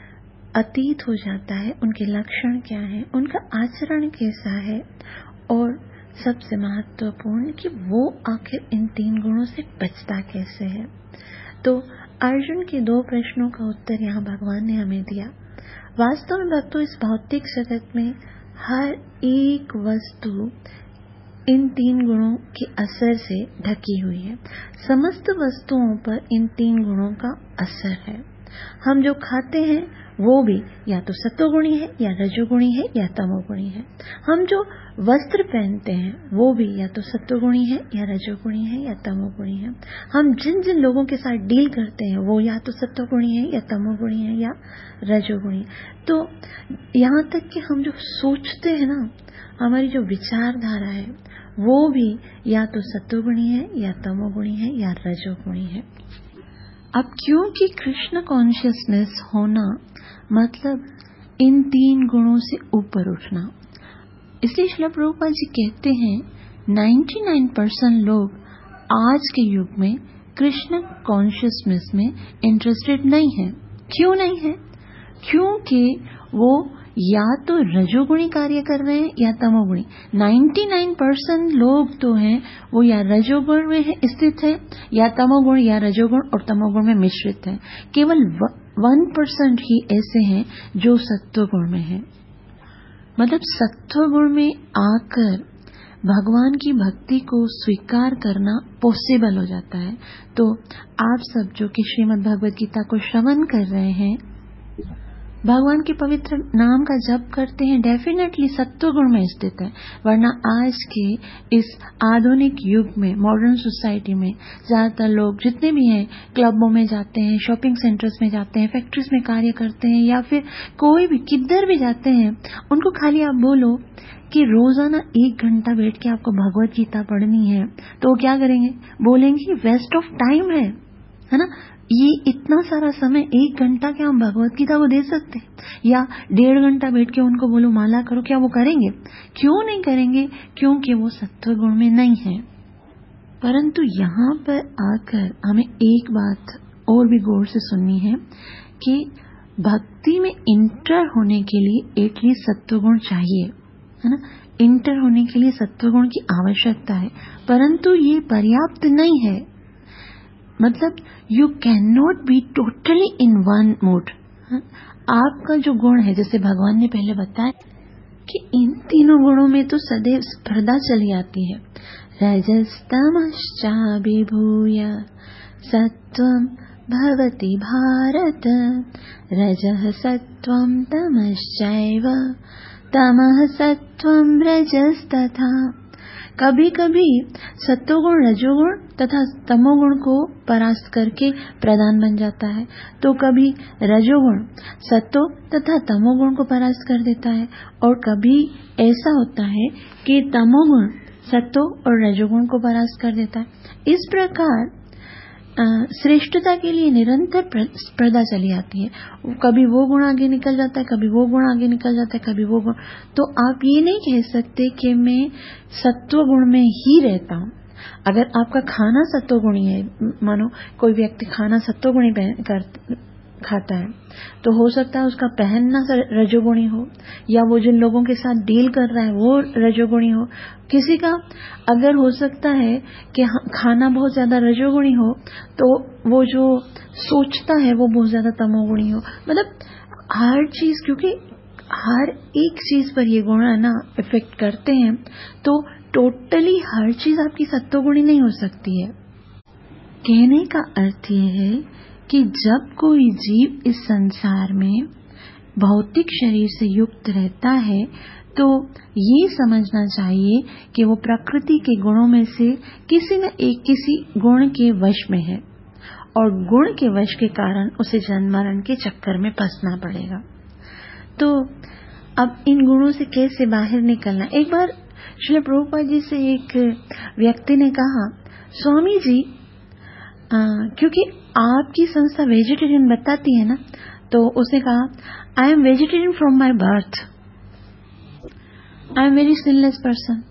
अतीत हो जाता है उनके लक्षण क्या हैं, उनका आचरण कैसा है, और सबसे महत्वपूर्ण कि वो आखिर इन तीन गुणों से बचता कैसे है। तो अर्जुन के दो प्रश्नों का उत्तर यहाँ भगवान ने हमें दिया। वास्तव में भक्तों, इस भौतिक जगत में हर एक वस्तु इन तीन गुणों के असर से ढकी हुई है। समस्त वस्तुओं पर इन तीन गुणों का असर है। हम जो खाते हैं वो भी या तो सत्वगुणी है या रजोगुणी है या तमोगुणी है। हम जो वस्त्र पहनते हैं वो भी या तो सत्वगुणी है या रजोगुणी है या तमोगुणी है। हम जिन जिन लोगों के साथ डील करते हैं वो या तो सत्वगुणी है या तमोगुणी है या रजोगुणी। तो यहाँ तक कि हम जो सोचते हैं ना, हमारी जो विचारधारा है वो भी या तो सत्वगुणी है या तमोगुणी है या रजोगुणी है। अब क्योंकि कृष्ण कॉन्शियसनेस होना मतलब इन तीन गुणों से ऊपर उठना, इसलिए श्रील प्रभुपाद जी कहते हैं निन्यानवे परसेंट लोग आज के युग में कृष्ण कॉन्शियसनेस में इंटरेस्टेड नहीं है। क्यों नहीं है? क्योंकि वो या तो रजोगुणी कार्य कर रहे हैं या तमोगुणी। निन्यानवे परसेंट लोग तो हैं वो या रजोगुण में है स्थित है या तमोगुण या रजोगुण और तमोगुण में मिश्रित है। केवल वन परसेंट ही ऐसे हैं जो सत्वगुण में है। मतलब सत्वगुण में आकर भगवान की भक्ति को स्वीकार करना पॉसिबल हो जाता है। तो आप सब जो कि श्रीमद् भगवद गीता को श्रवण कर रहे हैं, भगवान के पवित्र नाम का जप करते हैं, डेफिनेटली सत्वगुण में स्थित है। वरना आज के इस आधुनिक युग में, मॉडर्न सोसाइटी में ज्यादातर लोग जितने भी हैं क्लबों में जाते हैं, शॉपिंग सेंटर्स में जाते हैं, फैक्ट्रीज में कार्य करते हैं या फिर कोई भी किधर भी जाते हैं, उनको खाली आप बोलो कि रोजाना एक घंटा बैठ के आपको भगवद गीता पढ़नी है तो वो क्या करेंगे? बोलेंगे वेस्ट ऑफ टाइम है, है ना। ये इतना सारा समय एक घंटा क्या हम भगवद गीता को दे सकते हैं? या डेढ़ घंटा बैठ के उनको बोलो माला करो, क्या वो करेंगे? क्यों नहीं करेंगे? क्योंकि वो सत्व गुण में नहीं है। परंतु यहाँ पर आकर हमें एक बात और भी गौर से सुननी है कि भक्ति में इंटर होने के लिए एटलीस्ट सत्वगुण चाहिए, है ना। इंटर होने के लिए सत्वगुण की आवश्यकता है, परंतु ये पर्याप्त नहीं है। मतलब you can not be totally in one mode. आपका जो गुण है, जैसे भगवान ने पहले बताया कि इन तीनों गुणों में तो सदैव स्पर्धा चली आती है। रजस्तमश्चाभिभूय सत्वं भवति भारत रजः सत्त्वं तमश्चैव तमः सत्त्वं रजस्तथा। कभी कभी सत्वगुण रजोगुण तथा तमोगुण को परास्त करके प्रधान बन जाता है, तो कभी रजोगुण सत्व तथा तमोगुण को परास्त कर देता है, और कभी ऐसा होता है कि तमोगुण सत्व और रजोगुण को परास्त कर देता है। इस प्रकार श्रेष्ठता के लिए निरंतर स्पर्धा चली आती है। कभी वो गुण आगे निकल जाता है, कभी वो गुण आगे निकल जाता है, कभी वो गुण। तो आप ये नहीं कह सकते कि मैं सत्व गुण में ही रहता हूँ। अगर आपका खाना सत्व गुणी है, मानो कोई व्यक्ति खाना सत्व गुणी कर खाता है, तो हो सकता है उसका पहनना रजोगुणी हो, या वो जिन लोगों के साथ डील कर रहा है वो रजोगुणी हो। किसी का अगर हो सकता है कि खाना बहुत ज्यादा रजोगुणी हो, तो वो जो सोचता है वो बहुत ज्यादा तमोगुणी हो। मतलब हर चीज, क्योंकि हर एक चीज पर ये गुण है ना इफेक्ट करते हैं, तो टोटली हर चीज आपकी सत्वगुणी नहीं हो सकती है। कहने का अर्थ ये है कि जब कोई जीव इस संसार में भौतिक शरीर से युक्त रहता है, तो ये समझना चाहिए कि वो प्रकृति के गुणों में से किसी न एक किसी गुण के वश में है, और गुण के वश के कारण उसे जन्म मरण के चक्कर में फंसना पड़ेगा। तो अब इन गुणों से कैसे बाहर निकलना। एक बार श्रील प्रभुपाद जी से एक व्यक्ति ने कहा, स्वामी जी, आ, क्योंकि आपकी संस्था वेजिटेरियन बताती है ना, तो उसने कहा, I am vegetarian from my birth, I am very sinless person.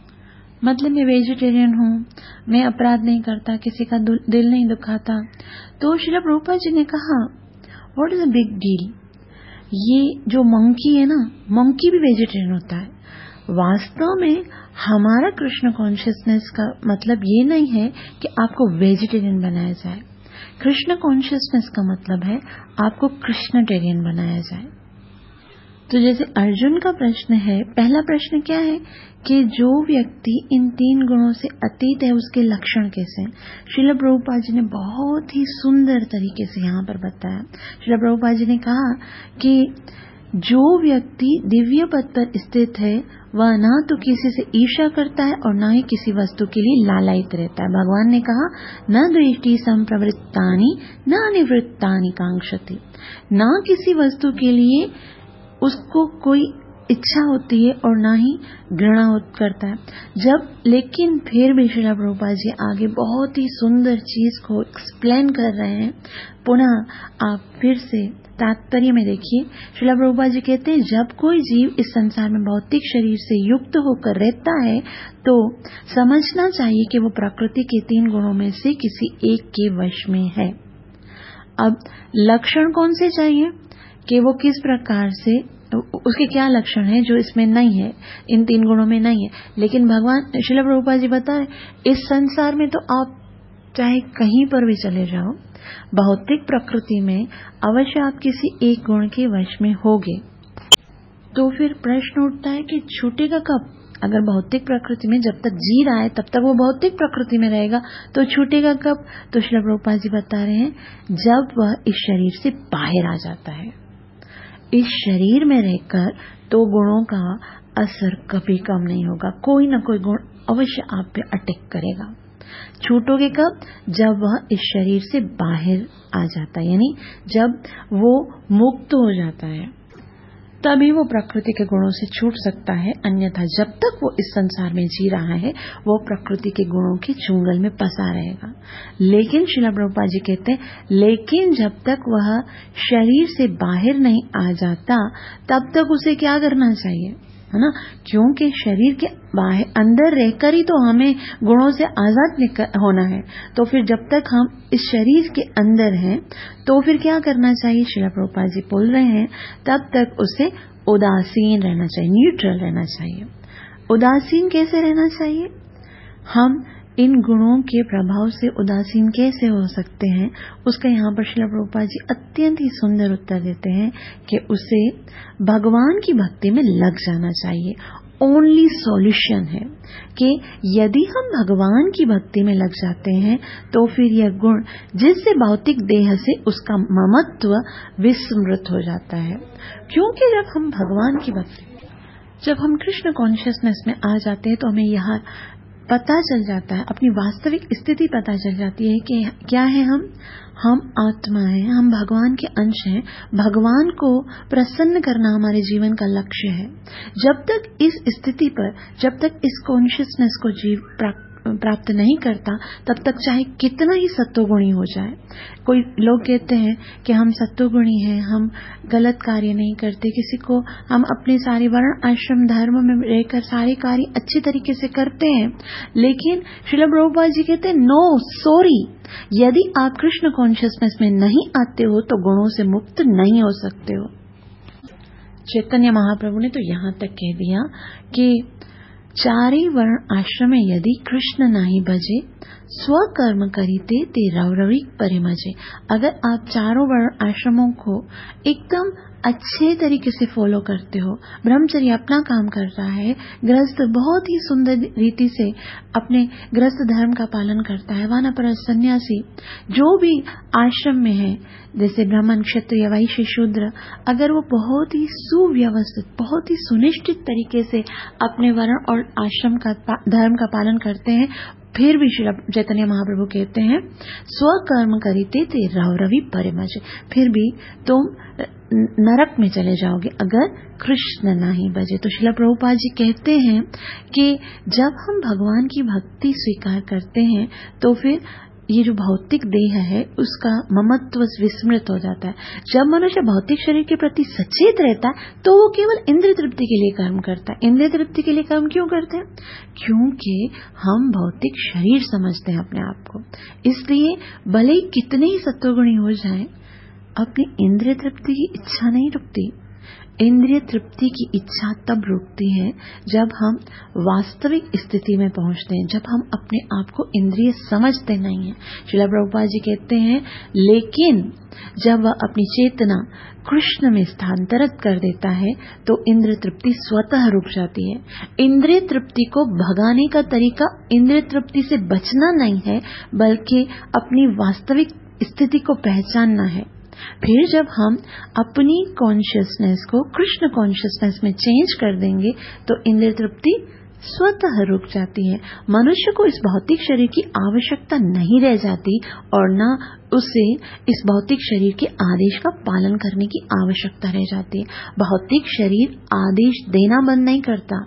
मतलब मैं वेजिटेरियन हूँ, मैं अपराध नहीं करता, किसी का दिल नहीं दुखाता। तो श्रील प्रभुपाद जी ने कहा, what is a big deal. ये जो मंकी है ना, मंकी भी वेजिटेरियन होता है। वास्तव में हमारा कृष्ण कॉन्शियसनेस का मतलब ये नहीं है कि आपको वेजिटेरियन बनाया जाए। कृष्ण कॉन्शियसनेस का मतलब है आपको कृष्णटेरियन बनाया जाए। तो जैसे अर्जुन का प्रश्न है, पहला प्रश्न क्या है कि जो व्यक्ति इन तीन गुणों से अतीत है उसके लक्षण कैसे हैं। श्रील प्रभुपाद जी ने बहुत ही सुंदर तरीके से यहाँ पर बताया। श्रील प्रभुपाद जी ने कहा कि जो व्यक्ति दिव्य पद पर स्थित है वह ना तो किसी से ईर्ष्या करता है और ना ही किसी वस्तु के लिए लालायित रहता है। भगवान ने कहा, न दृष्टि संप्रवृत्तानि न निवृत्तानि कांक्षति। ना किसी वस्तु के लिए उसको कोई इच्छा होती है और ना ही घृणा करता है। जब लेकिन फिर भी श्रील प्रभुपाद जी आगे बहुत ही सुंदर चीज को एक्सप्लेन कर रहे हैं। पुनः आप फिर से तात्पर्य में देखिए, श्रील प्रभुपाद जी कहते हैं, जब कोई जीव इस संसार में भौतिक शरीर से युक्त होकर रहता है तो समझना चाहिए कि वो प्रकृति के तीन गुणों में से किसी एक के वश में है। अब लक्षण कौन से चाहिए कि वो किस प्रकार से, उसके क्या लक्षण है जो इसमें नहीं है, इन तीन गुणों में नहीं है। लेकिन भगवान श्रील प्रभुपाद जी बता रहे, इस संसार में तो आप चाहे कहीं पर भी चले जाओ, भौतिक प्रकृति में अवश्य आप किसी एक गुण के वश में होगे। तो फिर प्रश्न उठता है कि छूटेगा कब। अगर भौतिक प्रकृति में जब तक जी रहा है तब तक वो भौतिक प्रकृति में रहेगा, तो छूटेगा कब। तो श्रील प्रभुपाद जी बता रहे हैं, जब वह इस शरीर से बाहर आ जाता है। इस शरीर में रहकर तो गुणों का असर कभी कम नहीं होगा, कोई न कोई गुण अवश्य आप पे अटैक करेगा। छूटोगे कब, जब वह इस शरीर से बाहर आ जाता है, यानी जब वो मुक्त हो जाता है, तभी वो प्रकृति के गुणों से छूट सकता है। अन्यथा जब तक वो इस संसार में जी रहा है वो प्रकृति के गुणों के चुंगल में फंसा रहेगा। लेकिन श्रील प्रभुपाद जी कहते हैं, लेकिन जब तक वह शरीर से बाहर नहीं आ जाता तब तक उसे क्या करना चाहिए, है ना, क्योंकि शरीर के बाहर अंदर रहकर ही तो हमें गुणों से आजाद होना है। तो फिर जब तक हम इस शरीर के अंदर हैं तो फिर क्या करना चाहिए, श्रील प्रभुपाद जी बोल रहे हैं, तब तक उसे उदासीन रहना चाहिए, न्यूट्रल रहना चाहिए। उदासीन कैसे रहना चाहिए, हम इन गुणों के प्रभाव से उदासीन कैसे हो सकते हैं, उसका यहाँ पर श्रील प्रभुपाद जी अत्यंत ही सुंदर उत्तर देते हैं कि उसे भगवान की भक्ति में लग जाना चाहिए ओनली सॉल्यूशन है कि यदि हम भगवान की भक्ति में लग जाते हैं तो फिर यह गुण जिससे भौतिक देह से उसका ममत्व विस्मृत हो जाता है। क्योंकि जब हम भगवान की भक्ति, जब हम कृष्ण कॉन्शियसनेस में आ जाते हैं तो हमें यह पता चल जाता है, अपनी वास्तविक स्थिति पता चल जाती है कि क्या है हम हम आत्मा हैं, हम भगवान के अंश हैं। भगवान को प्रसन्न करना हमारे जीवन का लक्ष्य है। जब तक इस स्थिति पर, जब तक इस कॉन्शियसनेस को जीव प्राप्त नहीं करता, तब तक चाहे कितना ही सत्वगुणी हो जाए। कोई लोग कहते हैं कि हम सत्वगुणी हैं, हम गलत कार्य नहीं करते, किसी को हम अपने सारे वर्ण आश्रम धर्म में रहकर सारे कार्य अच्छी तरीके से करते हैं, लेकिन श्रील प्रभुपाद जी कहते हैं नो सॉरी, यदि आप कृष्ण कॉन्शियसनेस में नहीं आते हो तो गुणों से मुक्त नहीं हो सकते हो। चैतन्य महाप्रभु ने तो यहाँ तक कह दिया कि चारे वर्ण आश्रम में यदि कृष्ण नहीं भजे, स्वकर्म करीते ते रवरवी परिमजे। अगर आप चारों वर्ण आश्रमों को एकदम अच्छे तरीके से फॉलो करते हो, ब्रह्मचर्य अपना काम कर रहा है, गृहस्थ बहुत ही सुंदर रीति से अपने गृहस्थ धर्म का पालन करता है, वानप्रस्थ सन्यासी जो भी आश्रम में है, जैसे ब्राह्मण क्षत्रिय वैश्य शूद्र, अगर वो बहुत ही सुव्यवस्थित, बहुत ही सुनिश्चित तरीके से अपने वर्ण और आश्रम का धर्म का पालन करते हैं, फिर भी श्री चैतन्य महाप्रभु कहते हैं स्वकर्म करीते ते रवरवी परिमजे, फिर भी तुम नरक में चले जाओगे अगर कृष्ण नहीं बजे। तो श्रील प्रभुपाद जी कहते हैं कि जब हम भगवान की भक्ति स्वीकार करते हैं तो फिर ये जो भौतिक देह है उसका ममत्व विस्मृत हो जाता है। जब मनुष्य भौतिक शरीर के प्रति सचेत रहता है तो वो केवल इंद्रिय तृप्ति के लिए कर्म करता है। इंद्रिय तृप्ति के लिए कर्म क्यों करते हैं? क्योंकि हम भौतिक शरीर समझते हैं अपने आप को। इसलिए भले ही कितने ही सत्वगुणी हो जाएं, अपनी इंद्रिय तृप्ति की इच्छा नहीं रुकती। इंद्रिय तृप्ति की इच्छा तब रुकती है जब हम वास्तविक स्थिति में पहुंचते हैं, जब हम अपने आप को इंद्रिय समझते नहीं हैं। श्रील प्रभुपाद जी कहते हैं लेकिन जब वह अपनी चेतना कृष्ण में स्थानांतरित कर देता है तो इंद्रिय तृप्ति स्वतः रुक जाती है। इंद्रिय तृप्ति को भगाने का तरीका इंद्रिय तृप्ति से बचना नहीं है, बल्कि अपनी वास्तविक स्थिति को पहचानना है। फिर जब हम अपनी कॉन्शियसनेस को कृष्ण कॉन्शियसनेस में चेंज कर देंगे तो इंद्रिय तृप्ति स्वतः रुक जाती है। मनुष्य को इस भौतिक शरीर की आवश्यकता नहीं रह जाती और न उसे इस भौतिक शरीर के आदेश का पालन करने की आवश्यकता रह जाती है। भौतिक शरीर आदेश देना बंद नहीं करता,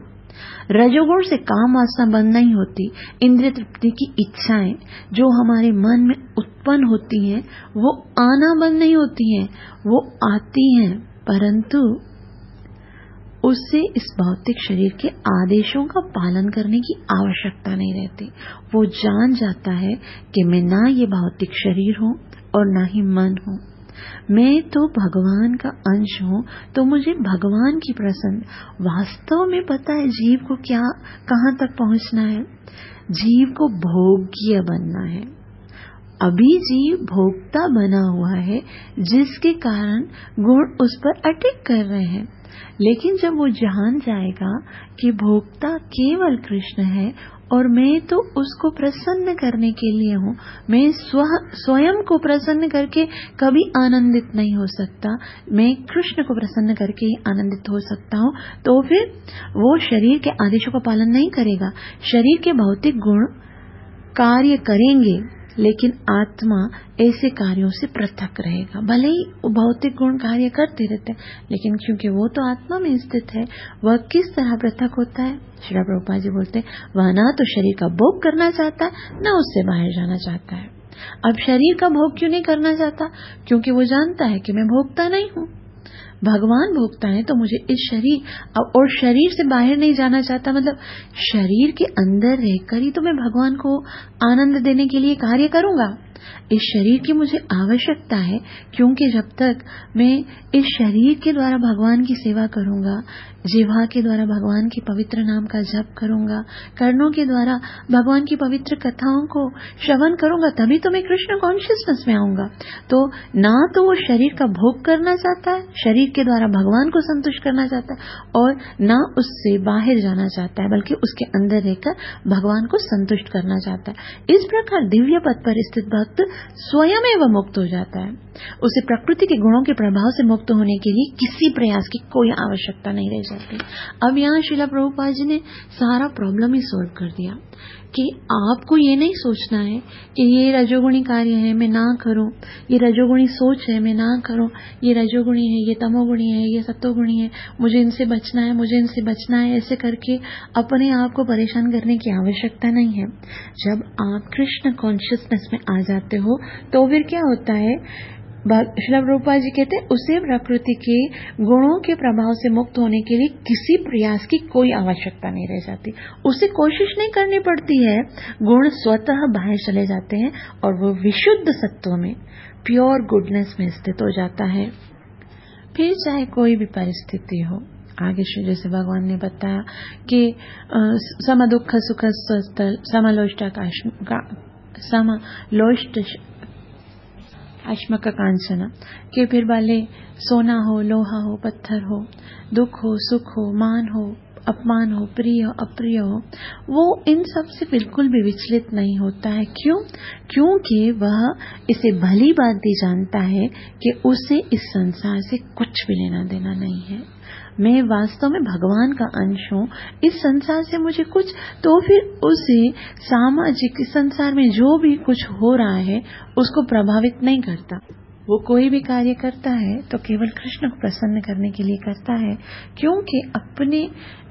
रजोगुण से काम वासना बंद नहीं होती। इंद्रिय तृप्ति की इच्छाएं जो हमारे मन में उत्पन्न होती हैं वो आना बंद नहीं होती हैं, वो आती हैं, परंतु उससे इस भौतिक शरीर के आदेशों का पालन करने की आवश्यकता नहीं रहती। वो जान जाता है कि मैं ना ये भौतिक शरीर हूँ और ना ही मन हूँ, मैं तो भगवान का अंश हूँ, तो मुझे भगवान की प्रसन्न। वास्तव में पता है जीव को क्या, कहाँ तक पहुँचना है? जीव को भोग्य बनना है। अभी जीव भोक्ता बना हुआ है जिसके कारण गुण उस पर अटैक कर रहे हैं, लेकिन जब वो जान जाएगा कि भोक्ता केवल कृष्ण है और मैं तो उसको प्रसन्न करने के लिए हूँ, मैं स्व स्वयं को प्रसन्न करके कभी आनंदित नहीं हो सकता, मैं कृष्ण को प्रसन्न करके ही आनंदित हो सकता हूँ, तो फिर वो शरीर के आदेशों का पालन नहीं करेगा। शरीर के भौतिक गुण कार्य करेंगे लेकिन आत्मा ऐसे कार्यों से पृथक रहेगा। भले ही भौतिक गुण कार्य करते रहते हैं लेकिन क्योंकि वो तो आत्मा में स्थित है, वह किस तरह पृथक होता है? श्री प्रभुपाद जी बोलते हैं वह ना तो शरीर का भोग करना चाहता है न उससे बाहर जाना चाहता है। अब शरीर का भोग क्यों नहीं करना चाहता? क्योंकि वो जानता है कि मैं भोगता नहीं हूँ, भगवान भोगता है, तो मुझे इस शरीर और शरीर से बाहर नहीं जाना चाहता। मतलब शरीर के अंदर रहकर ही तो मैं भगवान को आनंद देने के लिए कार्य करूंगा। इस शरीर की मुझे आवश्यकता है, क्योंकि जब तक मैं इस शरीर के द्वारा भगवान की सेवा करूंगा, जिह्वा के द्वारा भगवान के पवित्र नाम का जप करूंगा, कर्णों के द्वारा भगवान की पवित्र कथाओं को श्रवण करूंगा, तभी तो मैं कृष्ण कॉन्शियसनेस में आऊंगा। तो ना तो वो शरीर का भोग करना चाहता है, शरीर के द्वारा भगवान को संतुष्ट करना चाहता है, और ना उससे बाहर जाना चाहता है, बल्कि उसके अंदर रहकर भगवान को संतुष्ट करना चाहता है। इस प्रकार दिव्य पद पर स्थित भक्त स्वयं एवं मुक्त हो जाता है। उसे प्रकृति के गुणों के प्रभाव से मुक्त होने के लिए किसी प्रयास की कोई आवश्यकता नहीं रह जाती। अब यहाँ श्रीला प्रभुपाद जी ने सारा प्रॉब्लम ही सॉल्व कर दिया कि आपको ये नहीं सोचना है कि ये रजोगुणी कार्य है मैं ना करूं, ये रजोगुणी सोच है मैं ना करूं, ये रजोगुणी है, ये तमोगुणी है, ये सत्वगुणी है, मुझे इनसे बचना है, मुझे इनसे बचना है, ऐसे करके अपने आप को परेशान करने की आवश्यकता नहीं है। जब आप कृष्ण कॉन्शियसनेस में आ जाते हो तो फिर क्या होता है, श्रील प्रभुपाद जी कहते हैं उसे प्रकृति के गुणों के प्रभाव से मुक्त होने के लिए किसी प्रयास की कोई आवश्यकता नहीं रह जाती, उसे कोशिश नहीं करनी पड़ती है, गुण स्वतः बाहर चले जाते हैं और वो विशुद्ध सत्व में, प्योर गुडनेस में स्थित हो जाता है। फिर चाहे कोई भी परिस्थिति हो, आगे श्री जैसे भगवान ने बताया कि सम दुख सुख स्वस्थ समलोष्ट समलोष्ट अश्मक कांचना, कि फिर भले सोना हो, लोहा हो, पत्थर हो, दुख हो, सुख हो, मान हो, अपमान हो, प्रिय हो, अप्रिय हो, वो इन सब से बिल्कुल भी विचलित नहीं होता है। क्यों? क्योंकि वह इसे भली बात भी जानता है कि उसे इस संसार से कुछ भी लेना देना नहीं है। मैं वास्तव में भगवान का अंश हूँ, इस संसार से मुझे कुछ, तो फिर उसे सामाजिक संसार में जो भी कुछ हो रहा है उसको प्रभावित नहीं करता। वो कोई भी कार्य करता है तो केवल कृष्ण को प्रसन्न करने के लिए करता है, क्योंकि अपने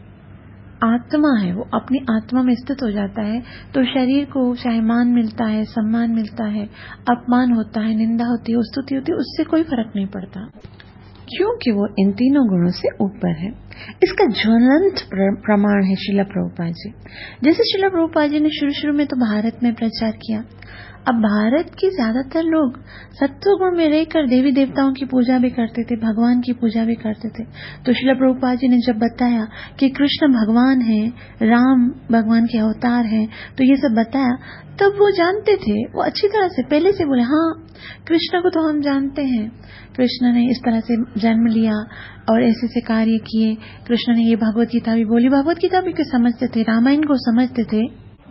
आत्मा है, वो अपनी आत्मा में स्थित हो जाता है। तो शरीर को चाहे मान मिलता है, सम्मान मिलता है, अपमान होता है, निंदा होती है, स्तुति होती है, उससे कोई फर्क नहीं पड़ता, क्योंकि वो इन तीनों गुणों से ऊपर है। इसका ज्वलंत प्रमाण है श्रील प्रभुपाद जी। जैसे श्रील प्रभुपाद जी ने शुरू शुरू में तो भारत में प्रचार किया, अब भारत के ज्यादातर लोग सत्वगुण में रहकर देवी देवताओं की पूजा भी करते थे, भगवान की पूजा भी करते थे। तो श्रील प्रभुपाद जी ने जब बताया कि कृष्ण भगवान है, राम भगवान के अवतार हैं, तो ये सब बताया, तब वो जानते थे, वो अच्छी तरह से पहले से बोले हाँ कृष्ण को तो हम जानते हैं, कृष्ण ने इस तरह से जन्म लिया और ऐसे से कार्य किए, कृष्ण ने ये भगवत गीता भी बोली, भगवत गीता भी समझते थे, रामायण को समझते थे।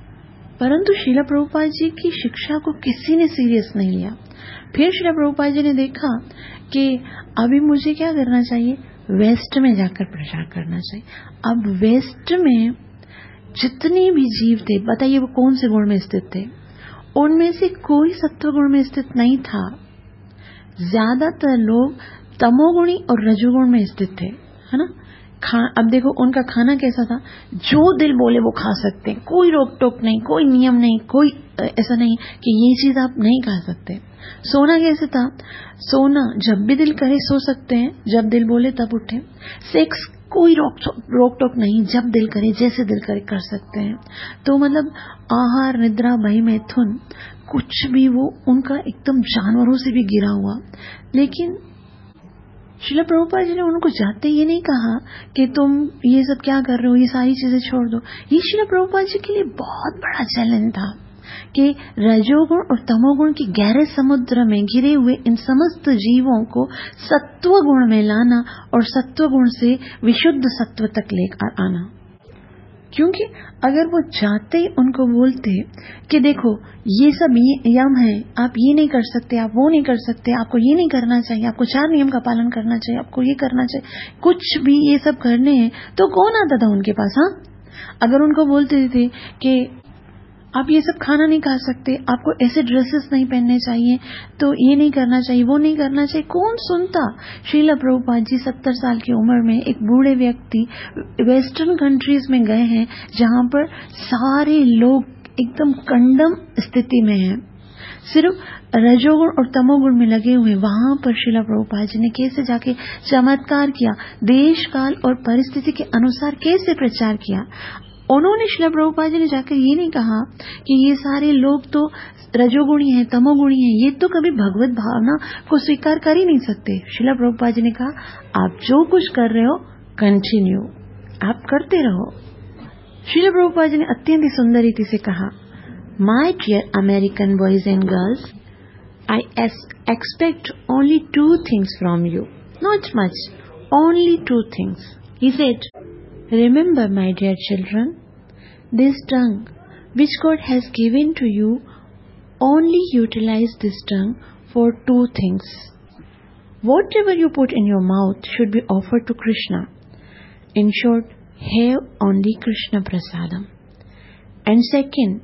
परंतु श्रील प्रभुपाद जी की शिक्षा को किसी ने सीरियस नहीं लिया। फिर श्रील प्रभुपाद जी ने देखा कि अभी मुझे क्या करना चाहिए, वेस्ट में जाकर प्रचार करना चाहिए। अब वेस्ट में जितने भी जीव थे, बताइए वो कौन से गुण में स्थित थे, उनमें से कोई सत्व गुण में स्थित नहीं था। ज्यादातर लोग तमोगुणी और रजोगुण में स्थित थे, है ना। खा अब देखो उनका खाना कैसा था, जो दिल बोले वो खा सकते हैं, कोई रोक टोक नहीं, कोई नियम नहीं, कोई ऐसा नहीं कि ये चीज आप नहीं खा सकते। सोना कैसे था, सोना जब भी दिल करे सो सकते हैं, जब दिल बोले तब उठे। सेक्स कोई रोक रोक टोक नहीं, जब दिल करे जैसे दिल करे कर सकते हैं। तो मतलब आहार निद्रा भय मैथुन कुछ भी वो उनका एकदम जानवरों से भी गिरा हुआ। लेकिन श्रील प्रभुपाद जी ने उनको जाते ये नहीं कहा कि तुम ये सब क्या कर रहे हो, ये सारी चीजें छोड़ दो। ये श्रील प्रभुपाद जी के लिए बहुत बड़ा चैलेंज था कि रजोगुण और तमोगुण के गहरे समुद्र में घिरे हुए इन समस्त जीवों को सत्व गुण में लाना और सत्व गुण से विशुद्ध सत्व तक लेकर आना। क्योंकि अगर वो जाते ही उनको बोलते कि देखो ये सब ये यम है, आप ये नहीं कर सकते, आप वो नहीं कर सकते, आपको ये नहीं करना चाहिए, आपको चार नियम का पालन करना चाहिए, आपको ये करना चाहिए, कुछ भी ये सब करने हैं, तो कौन आता था उनके पास। हाँ, अगर उनको बोलते थे कि आप ये सब खाना नहीं खा सकते, आपको ऐसे ड्रेसेस नहीं पहनने चाहिए, तो ये नहीं करना चाहिए, वो नहीं करना चाहिए, कौन सुनता। श्रील प्रभुपाद जी सत्तर साल की उम्र में एक बूढ़े व्यक्ति वेस्टर्न कंट्रीज में गए हैं जहां पर सारे लोग एकदम कंडम स्थिति में हैं, सिर्फ रजोगुण और तमोगुण में लगे हुए। वहां पर श्रील प्रभुपाद जी ने कैसे जाके चमत्कार किया, देश काल और परिस्थिति के अनुसार कैसे प्रचार किया। उन्होंने श्रील प्रभुपाद जी ने जाकर ये नहीं कहा कि ये सारे लोग तो रजोगुणी हैं, तमोगुणी हैं, ये तो कभी भगवत भावना को स्वीकार कर ही नहीं सकते। श्रील प्रभुपाद जी ने कहा आप जो कुछ कर रहे हो कंटिन्यू, आप करते रहो। श्रील प्रभुपाद जी ने अत्यंत ही सुंदर रीति से कहा, my dear American boys and girls, I expect only two things from you. Not much, only two things. He said, remember, my dear children, this tongue which God has given to you, only utilize this tongue for two things. Whatever you put in your mouth should be offered to Krishna. In short, have only Krishna prasadam. And second,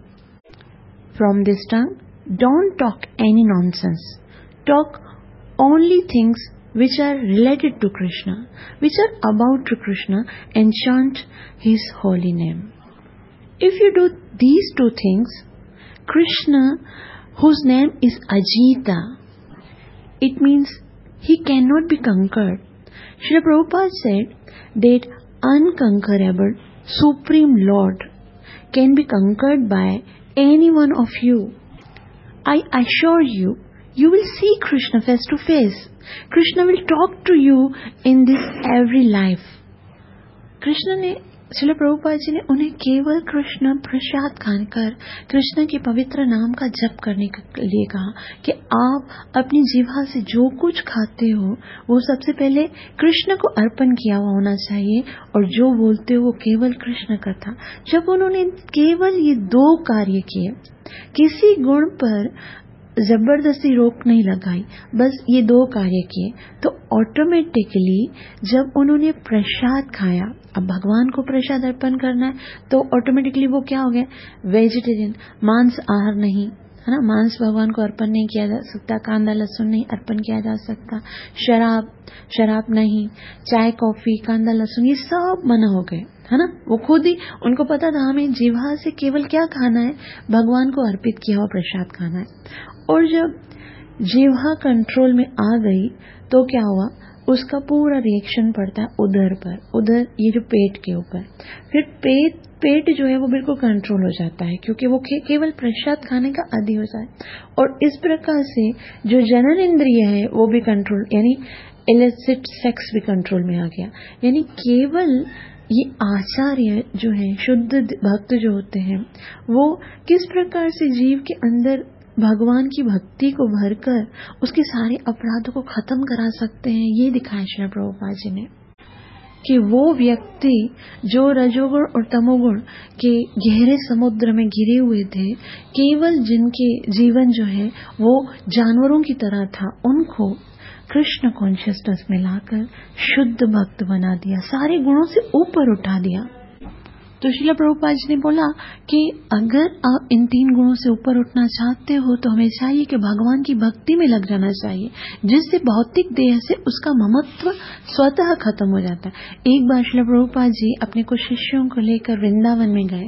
from this tongue, don't talk any nonsense. Talk only things which are related to Krishna, which are about to Krishna, and chant His holy name. If you do these two things, Krishna, whose name is Ajita, it means He cannot be conquered. Srila Prabhupada said that unconquerable Supreme Lord can be conquered by any one of you. I assure you, you will see Krishna face to face. Krishna will talk to you in this every life. Krishna ने, श्रील प्रभुपाद जी ने उन्हें केवल कृष्ण प्रसाद खाकर कृष्ण के पवित्र नाम का जप करने के लिए कहा कि आप अपनी जीवा से जो कुछ खाते हो वो सबसे पहले कृष्ण को अर्पण किया हुआ होना चाहिए, और जो बोलते हो वो केवल कृष्ण का था। जब उन्होंने केवल ये दो कार्य किए, किसी गुण पर जबरदस्ती रोक नहीं लगाई, बस ये दो कार्य किए, तो ऑटोमेटिकली जब उन्होंने प्रसाद खाया, अब भगवान को प्रसाद अर्पण करना है तो ऑटोमेटिकली वो क्या हो गया, वेजिटेरियन, मांस आहार नहीं, है ना, मांस भगवान को अर्पण नहीं किया जा सकता, कांदा लहसुन नहीं अर्पण किया जा सकता, शराब शराब नहीं, चाय कॉफी कांदा लहसुन ये सब मना हो गए, है ना। वो खुद ही, उनको पता था हमें जीवा से केवल क्या खाना है, भगवान को अर्पित किया हुआ प्रसाद खाना है। और जब जीवा कंट्रोल में आ गई तो क्या हुआ, उसका पूरा रिएक्शन पड़ता है उधर पर, उधर ये जो पेट के ऊपर, फिर पेट पेट जो है वो बिल्कुल कंट्रोल हो जाता है, क्योंकि वो केवल प्रसाद खाने का आदी हो जाए। और इस प्रकार से जो जनन इंद्रिय है वो भी कंट्रोल, यानी इलिसिट सेक्स भी कंट्रोल में आ गया। यानी केवल ये आचार्य जो है, शुद्ध भक्त जो होते हैं, वो किस प्रकार से जीव के अंदर भगवान की भक्ति को भरकर उसके सारे अपराधों को खत्म करा सकते हैं, ये दिखाया श्री प्रभुपाद जी ने। कि वो व्यक्ति जो रजोगुण और तमोगुण के गहरे समुद्र में गिरे हुए थे, केवल जिनके जीवन जो है वो जानवरों की तरह था, उनको कृष्ण कॉन्शियसनेस में लाकर शुद्ध भक्त बना दिया, सारे गुणों से ऊपर उठा दिया। तो श्रील प्रभुपाद जी ने बोला कि अगर आप इन तीन गुणों से ऊपर उठना चाहते हो तो हमें चाहिए कि भगवान की भक्ति में लग जाना चाहिए, जिससे भौतिक देह से उसका ममत्व स्वतः खत्म हो जाता है। एक बार श्रील प्रभुपाद जी अपने कुछ शिष्यों को लेकर वृंदावन में गए।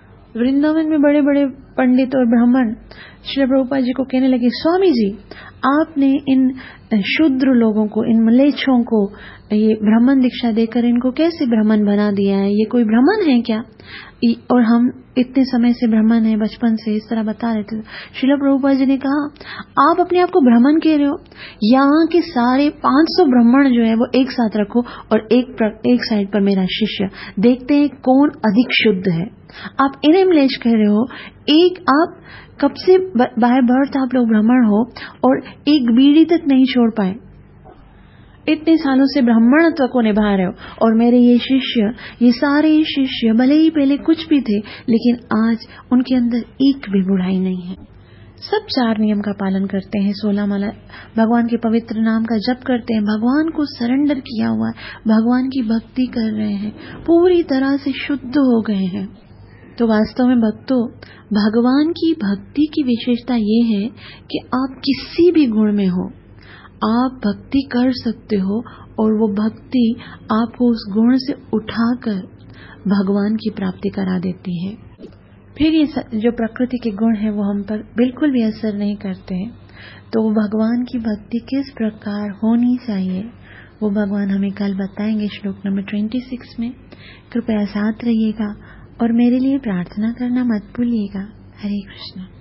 वृंदावन में बड़े बड़े पंडित और ब्राह्मण श्रील प्रभुपाद जी को कहने लगे, स्वामी जी आपने इन शूद्र लोगों को, इन मलेच्छों को ये ब्राह्मण दीक्षा देकर इनको कैसे ब्राह्मण बना दिया है, ये कोई ब्राह्मण है क्या? और हम इतने समय से ब्राह्मण है, बचपन से इस तरह बता रहे थे। श्रील प्रभुपाद जी ने कहा, आप अपने आप को ब्राह्मण कह रहे हो, यहाँ के सारे पांच सौ ब्राह्मण जो है वो एक साथ रखो और एक एक साइड पर मेरा शिष्य, देखते हैं कौन अधिक शुद्ध है। आप इन्हें मलेच्छ कह रहे हो, एक आप कब से बाय बर्थ आप लोग ब्राह्मण हो और एक बीड़ी तक नहीं छोड़ पाए, इतने सालों से ब्राह्मणत्व को निभा रहे हो, और मेरे ये शिष्य, ये सारे शिष्य भले ही पहले कुछ भी थे लेकिन आज उनके अंदर एक भी बुराई नहीं है, सब चार नियम का पालन करते हैं, सोलह माला भगवान के पवित्र नाम का जप करते हैं, भगवान को सरेंडर किया हुआ है, भगवान की भक्ति कर रहे हैं, पूरी तरह से शुद्ध हो गए हैं। तो वास्तव में भक्तों, भगवान की भक्ति की विशेषता ये है कि आप किसी भी गुण में हो, आप भक्ति कर सकते हो और वो भक्ति आपको उस गुण से उठाकर भगवान की प्राप्ति करा देती है। फिर ये जो प्रकृति के गुण है वो हम पर बिल्कुल भी असर नहीं करते हैं। तो भगवान की भक्ति किस प्रकार होनी चाहिए वो भगवान हमें कल बताएंगे श्लोक नंबर छब्बीस में। कृपया साथ रहिएगा। और मेरे लिए प्रार्थना करना मत भूलिएगा। हरे कृष्णा।